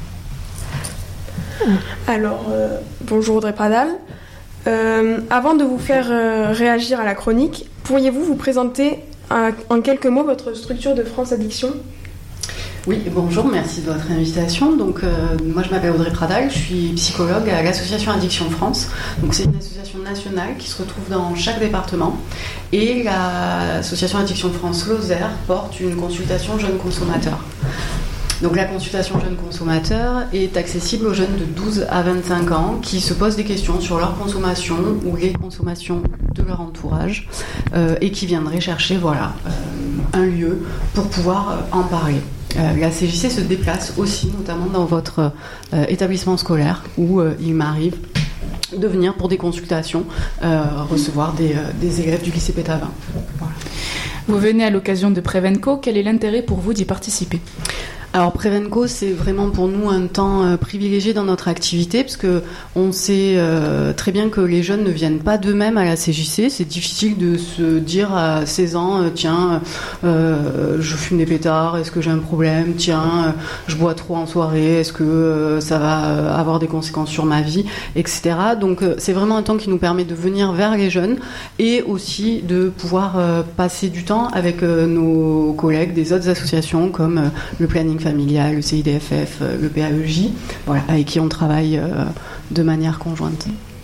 Alors, euh, bonjour Audrey Pradal. Euh, avant de vous faire euh, réagir à la chronique, pourriez-vous vous présenter euh, en quelques mots votre structure de France Addiction ? Oui, bonjour, merci de votre invitation. Donc, euh, moi, je m'appelle Audrey Pradal, je suis psychologue à l'association Addiction France. Donc, c'est une association nationale qui se retrouve dans chaque département. Et l'association Addiction France Lozère porte une consultation jeunes consommateurs. Donc, la consultation jeunes consommateurs est accessible aux jeunes de douze à vingt-cinq ans qui se posent des questions sur leur consommation ou les consommations de leur entourage euh, et qui viendraient chercher, voilà, euh, un lieu pour pouvoir euh, en parler. Euh, la C J C se déplace aussi, notamment dans votre euh, établissement scolaire, où euh, il m'arrive de venir pour des consultations, euh, recevoir des, euh, des élèves du lycée Pétavin. Voilà. Vous venez à l'occasion de Prévenco, quel est l'intérêt pour vous d'y participer ? Alors Prévenco, c'est vraiment pour nous un temps euh, privilégié dans notre activité, parce que on sait euh, très bien que les jeunes ne viennent pas d'eux-mêmes à la C J C. C'est difficile de se dire à seize ans, euh, tiens, euh, je fume des pétards, est-ce que j'ai un problème ? Tiens, euh, je bois trop en soirée, est-ce que euh, ça va avoir des conséquences sur ma vie, et cetera. Donc euh, c'est vraiment un temps qui nous permet de venir vers les jeunes et aussi de pouvoir euh, passer du temps avec euh, nos collègues des autres associations comme euh, le planning familial, le C I D F F, le P A E J, voilà, avec qui on travaille euh, de manière conjointe.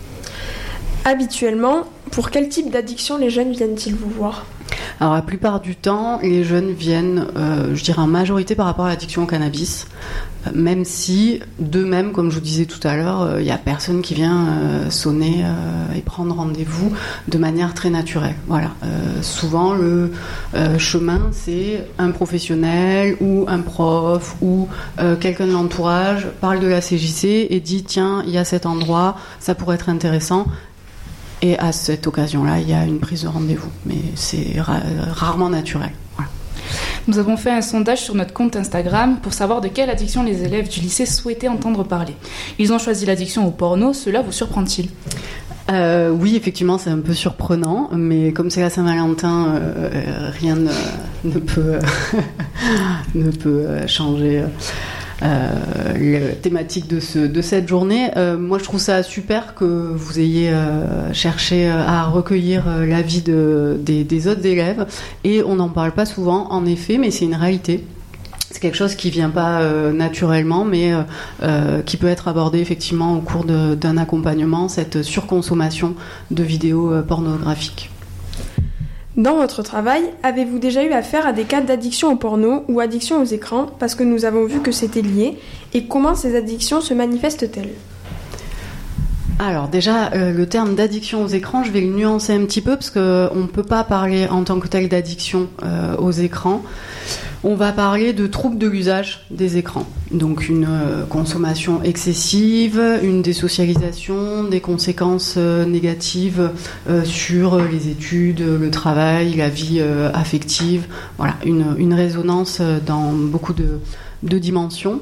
Habituellement, pour quel type d'addiction les jeunes viennent-ils vous voir ? Alors la plupart du temps, les jeunes viennent, euh, je dirais en majorité par rapport à l'addiction au cannabis, euh, même si d'eux-mêmes, comme je vous disais tout à l'heure, il euh, n'y a personne qui vient euh, sonner euh, et prendre rendez-vous de manière très naturelle. Voilà. Euh, souvent, le euh, chemin, c'est un professionnel ou un prof ou euh, quelqu'un de l'entourage parle de la C J C et dit tiens, il y a cet endroit, ça pourrait être intéressant. Et à cette occasion-là, il y a une prise de rendez-vous, mais c'est ra- rarement naturel. Voilà. Nous avons fait un sondage sur notre compte Instagram pour savoir de quelle addiction les élèves du lycée souhaitaient entendre parler. Ils ont choisi l'addiction au porno, cela vous surprend-il ? Euh, oui, effectivement, c'est un peu surprenant, mais comme c'est la Saint-Valentin, euh, rien ne, ne peut, ne peut changer euh, la thématique de, ce, de cette journée. Euh, moi, je trouve ça super que vous ayez euh, cherché à recueillir l'avis de, des, des autres élèves, et on n'en parle pas souvent, en effet, mais c'est une réalité. C'est quelque chose qui ne vient pas euh, naturellement, mais euh, euh, qui peut être abordé effectivement au cours de, d'un accompagnement, cette surconsommation de vidéos euh, pornographiques. Dans votre travail, avez-vous déjà eu affaire à des cas d'addiction au porno ou addiction aux écrans, parce que nous avons vu que c'était lié, et comment ces addictions se manifestent-elles ? Alors déjà, euh, le terme d'addiction aux écrans, je vais le nuancer un petit peu, parce qu'on ne peut pas parler en tant que tel d'addiction euh, aux écrans. On va parler de troubles de l'usage des écrans. Donc une euh, consommation excessive, une désocialisation, des conséquences euh, négatives euh, sur les études, le travail, la vie euh, affective. Voilà, une, une résonance dans beaucoup de, de dimensions.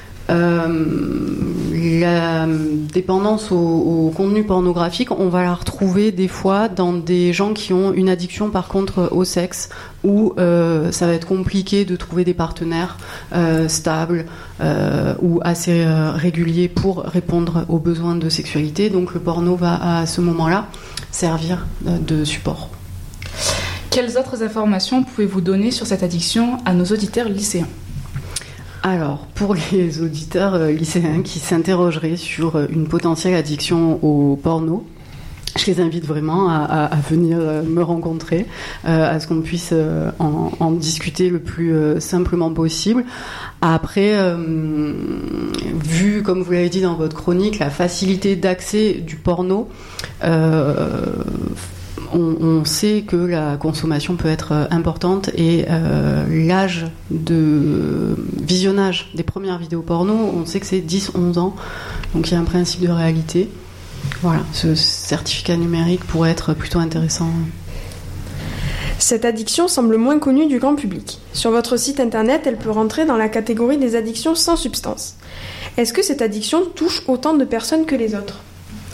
Euh, la dépendance au, au contenu pornographique, on va la retrouver des fois dans des gens qui ont une addiction par contre au sexe, où euh, ça va être compliqué de trouver des partenaires euh, stables euh, ou assez euh, réguliers pour répondre aux besoins de sexualité. Donc le porno va à ce moment-là servir euh, de support. Quelles autres informations pouvez-vous donner sur cette addiction à nos auditeurs lycéens ? Alors, pour les auditeurs euh, lycéens qui s'interrogeraient sur euh, une potentielle addiction au porno, je les invite vraiment à, à, à venir euh, me rencontrer, euh, à ce qu'on puisse euh, en, en discuter le plus euh, simplement possible. Après, euh, vu, comme vous l'avez dit dans votre chronique, la facilité d'accès du porno, euh, On, on sait que la consommation peut être importante et euh, l'âge de visionnage des premières vidéos porno, on sait que c'est dix à onze ans, donc il y a un principe de réalité. Voilà, ce certificat numérique pourrait être plutôt intéressant. Cette addiction semble moins connue du grand public. Sur votre site internet, elle peut rentrer dans la catégorie des addictions sans substance. Est-ce que cette addiction touche autant de personnes que les autres ?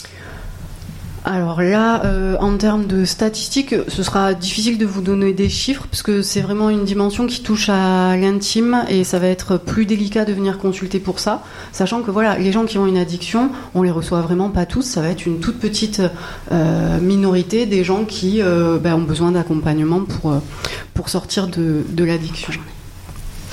Alors là, euh, en termes de statistiques, ce sera difficile de vous donner des chiffres parce que c'est vraiment une dimension qui touche à l'intime et ça va être plus délicat de venir consulter pour ça, sachant que voilà, les gens qui ont une addiction, on les reçoit vraiment pas tous, ça va être une toute petite euh, minorité des gens qui euh, ben, ont besoin d'accompagnement pour, pour sortir de, de l'addiction.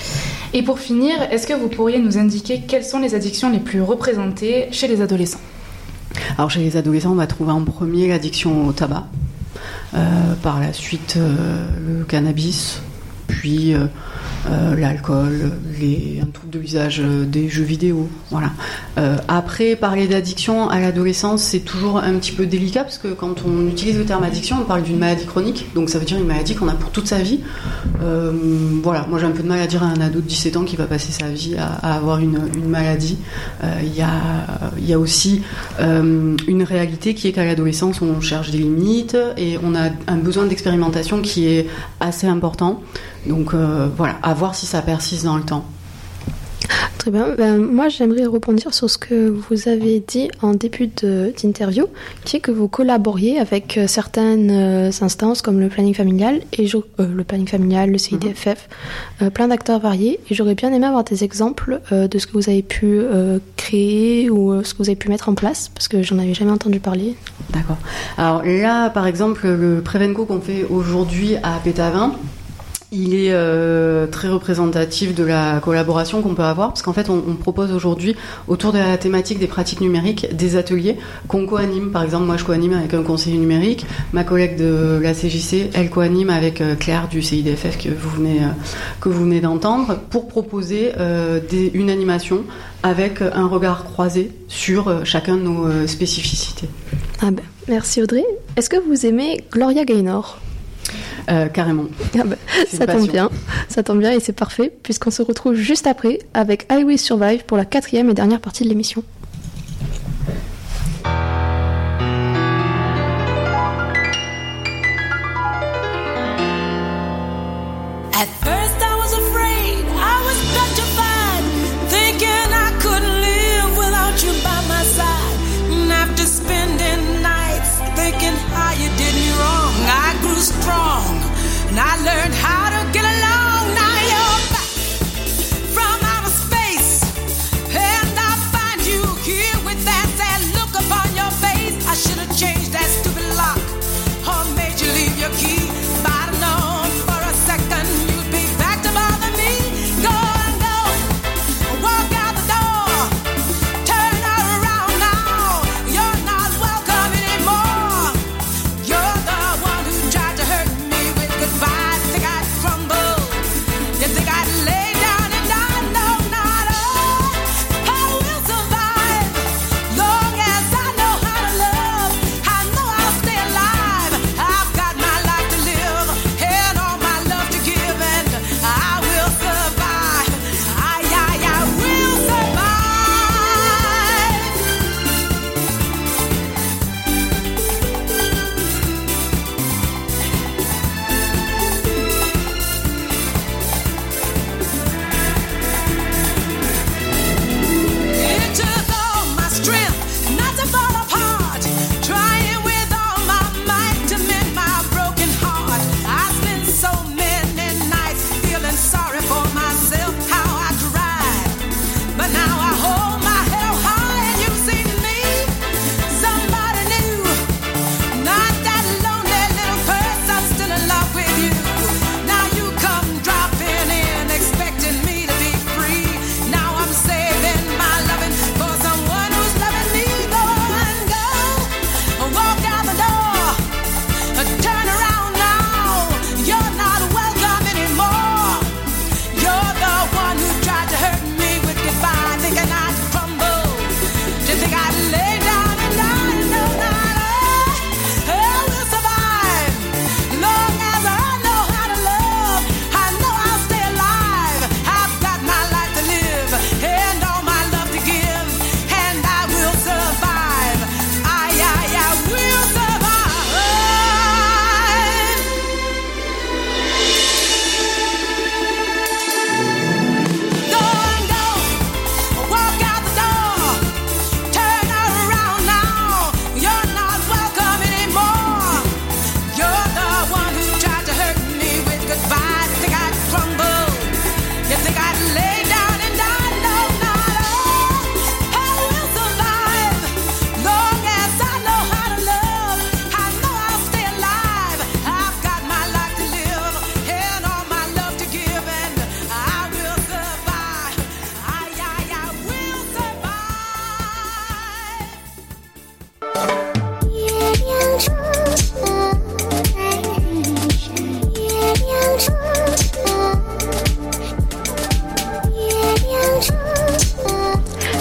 Et pour finir, est-ce que vous pourriez nous indiquer quelles sont les addictions les plus représentées chez les adolescents ? Alors chez les adolescents, on va trouver en premier l'addiction au tabac, euh, par la suite euh, le cannabis, puis euh, euh, l'alcool, les, un trouble de l'usage des jeux vidéo. Voilà. Euh, après, parler d'addiction à l'adolescence, c'est toujours un petit peu délicat parce que quand on utilise le terme addiction, on parle d'une maladie chronique, donc ça veut dire une maladie qu'on a pour toute sa vie. Euh, voilà, moi j'ai un peu de mal à dire à un ado de dix-sept ans qui va passer sa vie à, à avoir une, une maladie. Il euh, y, a, y a aussi euh, une réalité qui est qu'à l'adolescence, on cherche des limites et on a un besoin d'expérimentation qui est assez important. Donc euh, voilà, à voir si ça persiste dans le temps. Très bien. Ben, moi, j'aimerais rebondir sur ce que vous avez dit en début de, d'interview, qui est que vous collaboriez avec certaines euh, instances comme le planning familial, et je, euh, le planning familial, le C I D F F, mm-hmm. euh, plein d'acteurs variés. Et j'aurais bien aimé avoir des exemples euh, de ce que vous avez pu euh, créer ou euh, ce que vous avez pu mettre en place, parce que j'en avais jamais entendu parler. D'accord. Alors là, par exemple, le Prévenco qu'on fait aujourd'hui à Pétavin, il est euh, très représentatif de la collaboration qu'on peut avoir parce qu'en fait on, on propose aujourd'hui autour de la thématique des pratiques numériques des ateliers qu'on co-anime. Par exemple, moi je co-anime avec un conseiller numérique, ma collègue de la C J C elle co-anime avec Claire du C I D F F que vous venez, euh, que vous venez d'entendre pour proposer euh, des, une animation avec un regard croisé sur euh, chacun de nos euh, spécificités. Ah ben, merci Audrey. Est-ce que vous aimez Gloria Gaynor ? Euh, carrément. Ah bah, ça tombe bien, ça tombe bien et c'est parfait puisqu'on se retrouve juste après avec I Will Survive pour la quatrième et dernière partie de l'émission. At first I was afraid, I was petrified, thinking I couldn't live without you by my side. And after spending nights thinking how you did me wrong, I grew strong and I learned how to get along. Now you're back from outer space and I find you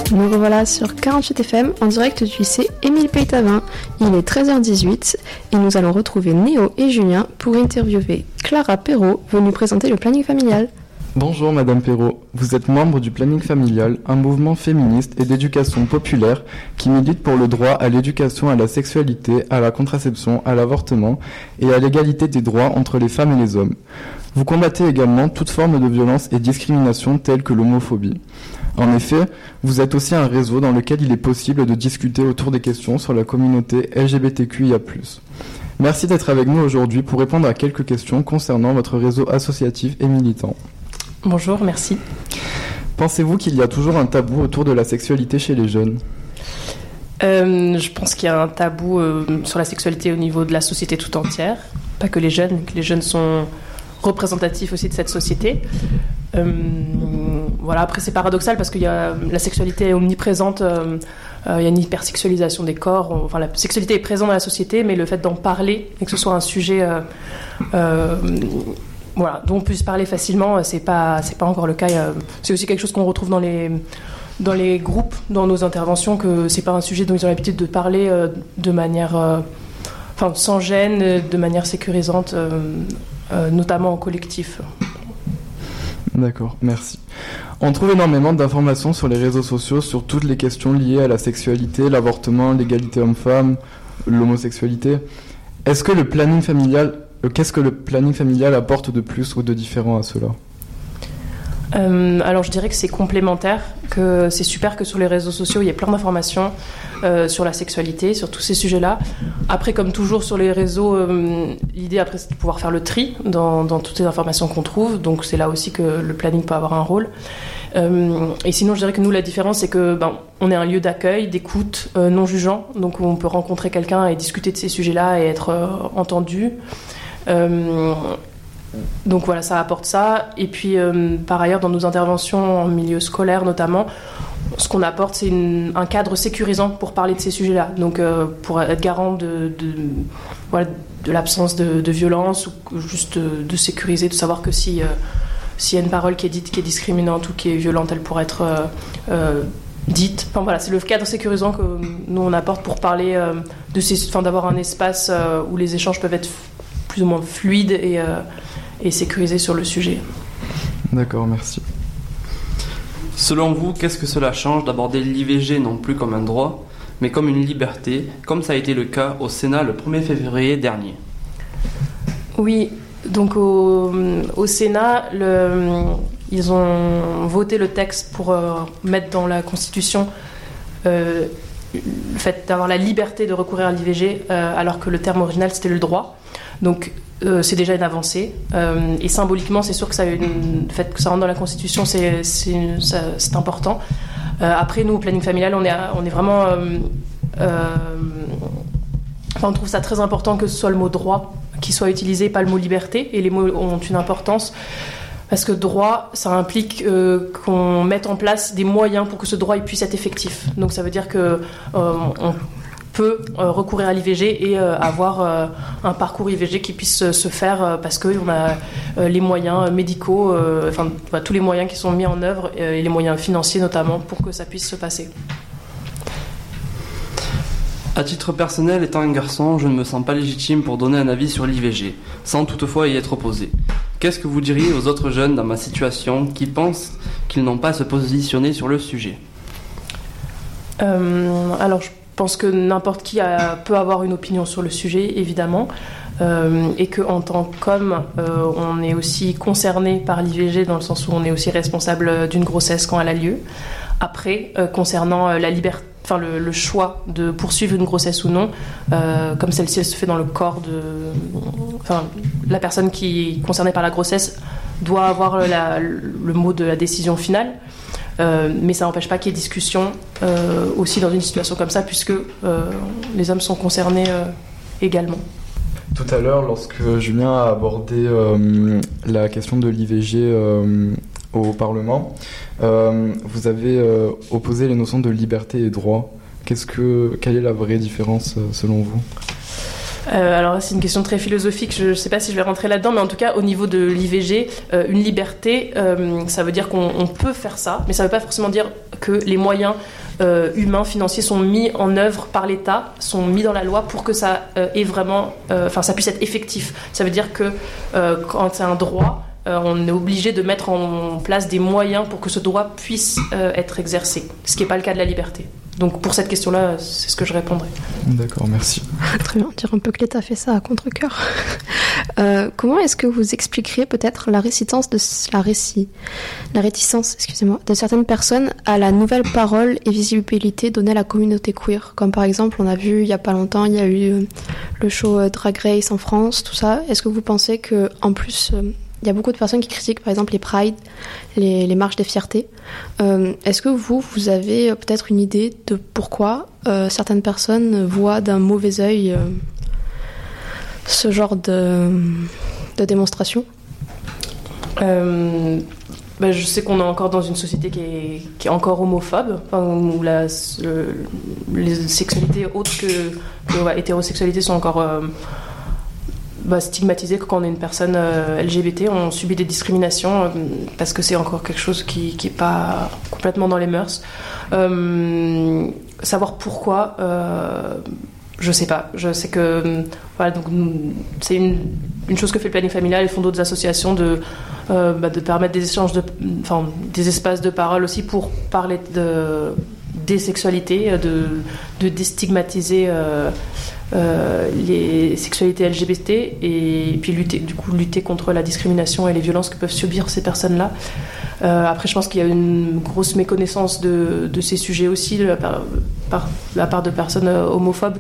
Nous revoilà sur quarante-huit F M en direct du lycée Émile Pétavin. Il est treize heures dix-huit et nous allons retrouver Néo et Julien pour interviewer Clara Perrault, venue présenter le planning familial. Bonjour Madame Perrault, vous êtes membre du Planning Familial, un mouvement féministe et d'éducation populaire qui milite pour le droit à l'éducation à la sexualité, à la contraception, à l'avortement et à l'égalité des droits entre les femmes et les hommes. Vous combattez également toute forme de violence et discrimination telle que l'homophobie. En effet, vous êtes aussi un réseau dans lequel il est possible de discuter autour des questions sur la communauté L G B T Q I A plus. Merci d'être avec nous aujourd'hui pour répondre à quelques questions concernant votre réseau associatif et militant. Bonjour, merci. Pensez-vous qu'il y a toujours un tabou autour de la sexualité chez les jeunes ? euh, Je pense qu'il y a un tabou euh, sur la sexualité au niveau de la société tout entière. Pas que les jeunes, que les jeunes sont représentatifs aussi de cette société. Euh, voilà, après c'est paradoxal parce que y a, la sexualité est omniprésente, euh, euh, il y a une hypersexualisation des corps, on, enfin la sexualité est présente dans la société, mais le fait d'en parler et que ce soit un sujet... Euh, euh, Voilà, dont on puisse parler facilement, c'est pas, c'est pas encore le cas. C'est aussi quelque chose qu'on retrouve dans les, dans les groupes, dans nos interventions, que c'est pas un sujet dont ils ont l'habitude de parler de manière, enfin, sans gêne, de manière sécurisante, notamment en collectif. D'accord, merci. On trouve énormément d'informations sur les réseaux sociaux sur toutes les questions liées à la sexualité, l'avortement, l'égalité homme-femme, l'homosexualité. Est-ce que le planning familial Qu'est-ce que le planning familial apporte de plus ou de différent à cela ? euh, Alors je dirais que c'est complémentaire, que c'est super que sur les réseaux sociaux il y ait plein d'informations euh, sur la sexualité, sur tous ces sujets-là. Après, comme toujours sur les réseaux, euh, l'idée après c'est de pouvoir faire le tri dans, dans toutes les informations qu'on trouve, donc c'est là aussi que le planning peut avoir un rôle. Euh, et sinon je dirais que nous la différence c'est que ben, on est un lieu d'accueil, d'écoute euh, non jugeant, donc on peut rencontrer quelqu'un et discuter de ces sujets-là et être euh, entendu. Euh, donc voilà, ça apporte ça. Et puis euh, par ailleurs dans nos interventions en milieu scolaire notamment, ce qu'on apporte c'est une, un cadre sécurisant pour parler de ces sujets-là, donc euh, pour être garant de, de, voilà, de l'absence de, de violence, ou juste de, de sécuriser, de savoir que si euh, s'il y a une parole qui est dite qui est discriminante ou qui est violente, elle pourrait être euh, euh, dite. Enfin voilà, c'est le cadre sécurisant que nous on apporte pour parler euh, de ces, enfin d'avoir un espace euh, où les échanges peuvent être plus ou moins fluides et, euh, et sécurisés sur le sujet. D'accord, merci. Selon vous, qu'est-ce que cela change d'aborder l'I V G non plus comme un droit, mais comme une liberté, comme ça a été le cas au Sénat le premier février dernier ? Oui, donc au, au Sénat, le, ils ont voté le texte pour euh, mettre dans la Constitution euh, le fait d'avoir la liberté de recourir à l'I V G, euh, alors que le terme original c'était le droit. Donc euh, c'est déjà une avancée. Euh, et symboliquement, c'est sûr que ça a une, le fait que ça rentre dans la Constitution, c'est, c'est, ça, c'est important. Euh, après, nous, au planning familial, on est, on est vraiment... Euh, euh, enfin, on trouve ça très important que ce soit le mot droit qui soit utilisé, pas le mot liberté. Et les mots ont une importance. Parce que droit, ça implique euh, qu'on mette en place des moyens pour que ce droit il puisse être effectif. Donc ça veut dire que euh, on peut euh, recourir à l'I V G et euh, avoir euh, un parcours I V G qui puisse euh, se faire euh, parce qu'on a euh, les moyens médicaux, euh, enfin bah, tous les moyens qui sont mis en œuvre euh, et les moyens financiers notamment pour que ça puisse se passer. À titre personnel, étant un garçon, je ne me sens pas légitime pour donner un avis sur l'I V G, sans toutefois y être opposé. Qu'est-ce que vous diriez aux autres jeunes dans ma situation qui pensent qu'ils n'ont pas à se positionner sur le sujet ? euh, Alors, je pense que n'importe qui a, peut avoir une opinion sur le sujet, évidemment, euh, et qu'en tant qu'homme, euh, on est aussi concerné par l'I V G dans le sens où on est aussi responsable d'une grossesse quand elle a lieu. Après, euh, concernant la liberté, enfin le, le choix de poursuivre une grossesse ou non, euh, comme celle-ci elle se fait dans le corps de, enfin la personne qui est concernée par la grossesse doit avoir la, le mot de la décision finale, euh, mais ça n'empêche pas qu'il y ait discussion euh, aussi dans une situation comme ça, puisque euh, les hommes sont concernés euh, également. Tout à l'heure, lorsque Julien a abordé euh, la question de l'I V G euh, au Parlement, euh, vous avez euh, opposé les notions de liberté et droit. Qu'est-ce que, quelle est la vraie différence euh, selon vous ? Euh, alors c'est une question très philosophique, je ne sais pas si je vais rentrer là-dedans, mais en tout cas au niveau de l'I V G, euh, une liberté, euh, ça veut dire qu'on on peut faire ça, mais ça ne veut pas forcément dire que les moyens euh, humains, financiers sont mis en œuvre par l'État, sont mis dans la loi pour que ça euh, ait vraiment, enfin euh, ça puisse être effectif. Ça veut dire que euh, quand c'est un droit, euh, on est obligé de mettre en place des moyens pour que ce droit puisse euh, être exercé, ce qui n'est pas le cas de la liberté. Donc pour cette question-là, c'est ce que je répondrai. D'accord, merci. Très bien, dire un peu que l'État fait ça à contre-cœur. Euh, comment est-ce que vous expliqueriez peut-être la réticence de la récit, la réticence, excusez-moi, de certaines personnes à la nouvelle parole et visibilité donnée à la communauté queer? Comme par exemple, on a vu il y a pas longtemps, il y a eu le show Drag Race en France, tout ça. Est-ce que vous pensez que en plus euh, il y a beaucoup de personnes qui critiquent par exemple les prides, les, les marches des fiertés. Euh, est-ce que vous, vous avez peut-être une idée de pourquoi euh, certaines personnes voient d'un mauvais œil euh, ce genre de, de démonstration? euh, bah, Je sais qu'on est encore dans une société qui est, qui est encore homophobe, enfin, où la, le, les sexualités autres que, que ouais, hétérosexualité sont encore... Euh, Bah, stigmatisé que quand on est une personne euh, L G B T, on subit des discriminations euh, parce que c'est encore quelque chose qui n'est pas complètement dans les mœurs. Euh, savoir pourquoi, euh, je sais pas. Je sais que euh, voilà, donc, c'est une, une chose que fait le planning familial et font d'autres associations de, euh, bah, de permettre des échanges, de, enfin, des espaces de parole aussi pour parler de, des sexualités, de, de déstigmatiser euh, Euh, les sexualités L G B T et puis lutter, du coup, lutter contre la discrimination et les violences que peuvent subir ces personnes-là. Euh, après, je pense qu'il y a une grosse méconnaissance de, de ces sujets aussi de la part, par la part de personnes homophobes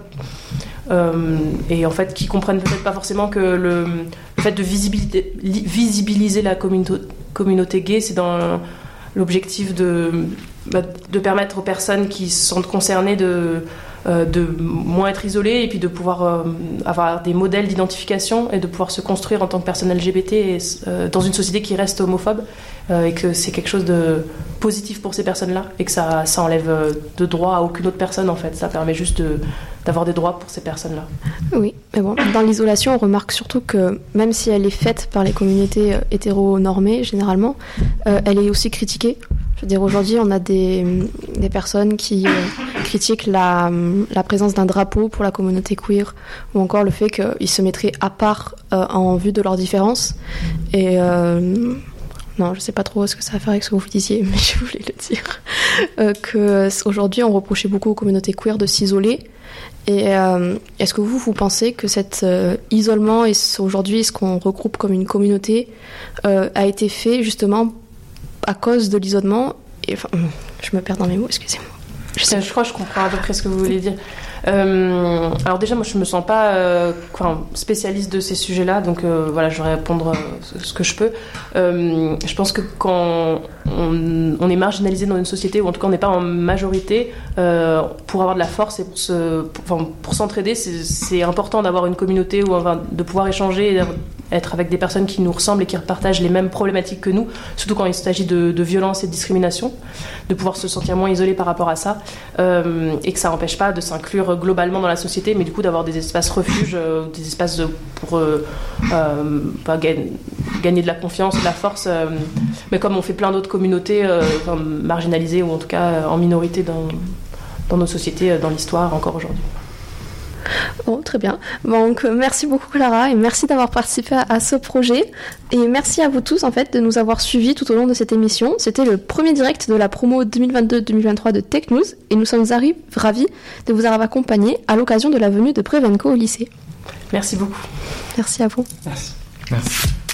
euh, et en fait qui comprennent peut-être pas forcément que le, le fait de visibiliser, visibiliser la communauté, communauté gay, c'est dans l'objectif de, bah, de permettre aux personnes qui se sentent concernées de de moins être isolé et puis de pouvoir euh, avoir des modèles d'identification et de pouvoir se construire en tant que personne L G B T et, euh, dans une société qui reste homophobe euh, et que c'est quelque chose de positif pour ces personnes-là et que ça, ça enlève de droits à aucune autre personne en fait. Ça permet juste de, d'avoir des droits pour ces personnes-là. Oui, mais bon, dans l'isolation, on remarque surtout que même si elle est faite par les communautés euh, hétéronormées généralement, euh, elle est aussi critiquée. Je veux dire, aujourd'hui, on a des, des personnes qui euh, critiquent la, la présence d'un drapeau pour la communauté queer, ou encore le fait qu'ils se mettraient à part euh, en vue de leurs différences. Et euh, non, je sais pas trop ce que ça va faire avec ce que vous disiez, mais je voulais le dire. Euh, qu'aujourd'hui, on reprochait beaucoup aux communautés queer de s'isoler. Et euh, est-ce que vous, vous pensez que cet euh, isolement, et aujourd'hui, ce qu'on regroupe comme une communauté, euh, a été fait justement à cause de l'isolement et, enfin, je me perds dans mes mots, excusez-moi. Je, sais, je crois que je comprends à peu près ce que vous voulez dire. Euh, alors déjà, moi, je me sens pas euh, enfin, spécialiste de ces sujets-là, donc euh, voilà, je vais répondre euh, ce que je peux. Euh, je pense que quand on, on est marginalisé dans une société, ou en tout cas on n'est pas en majorité, euh, pour avoir de la force et pour, se, pour, enfin, pour s'entraider, c'est, c'est important d'avoir une communauté, ou enfin, de pouvoir échanger et être avec des personnes qui nous ressemblent et qui partagent les mêmes problématiques que nous, surtout quand il s'agit de, de violence et de discrimination, de pouvoir se sentir moins isolé par rapport à ça, euh, et que ça n'empêche pas de s'inclure globalement dans la société, mais du coup d'avoir des espaces refuges, euh, des espaces de, pour euh, euh, bah, gagner, gagner de la confiance, de la force, euh, mais comme on fait plein d'autres communautés euh, enfin, marginalisées, ou en tout cas euh, en minorité dans, dans nos sociétés, euh, dans l'histoire encore aujourd'hui. Bon, très bien. Donc, merci beaucoup Clara et merci d'avoir participé à, à ce projet. Et merci à vous tous en fait de nous avoir suivis tout au long de cette émission. C'était le premier direct de la promo deux mille vingt-deux deux mille vingt-trois de Tech News et nous sommes arri- ravis de vous avoir accompagnés à l'occasion de la venue de Prevenco au lycée. Merci beaucoup. Merci à vous. Merci. Merci.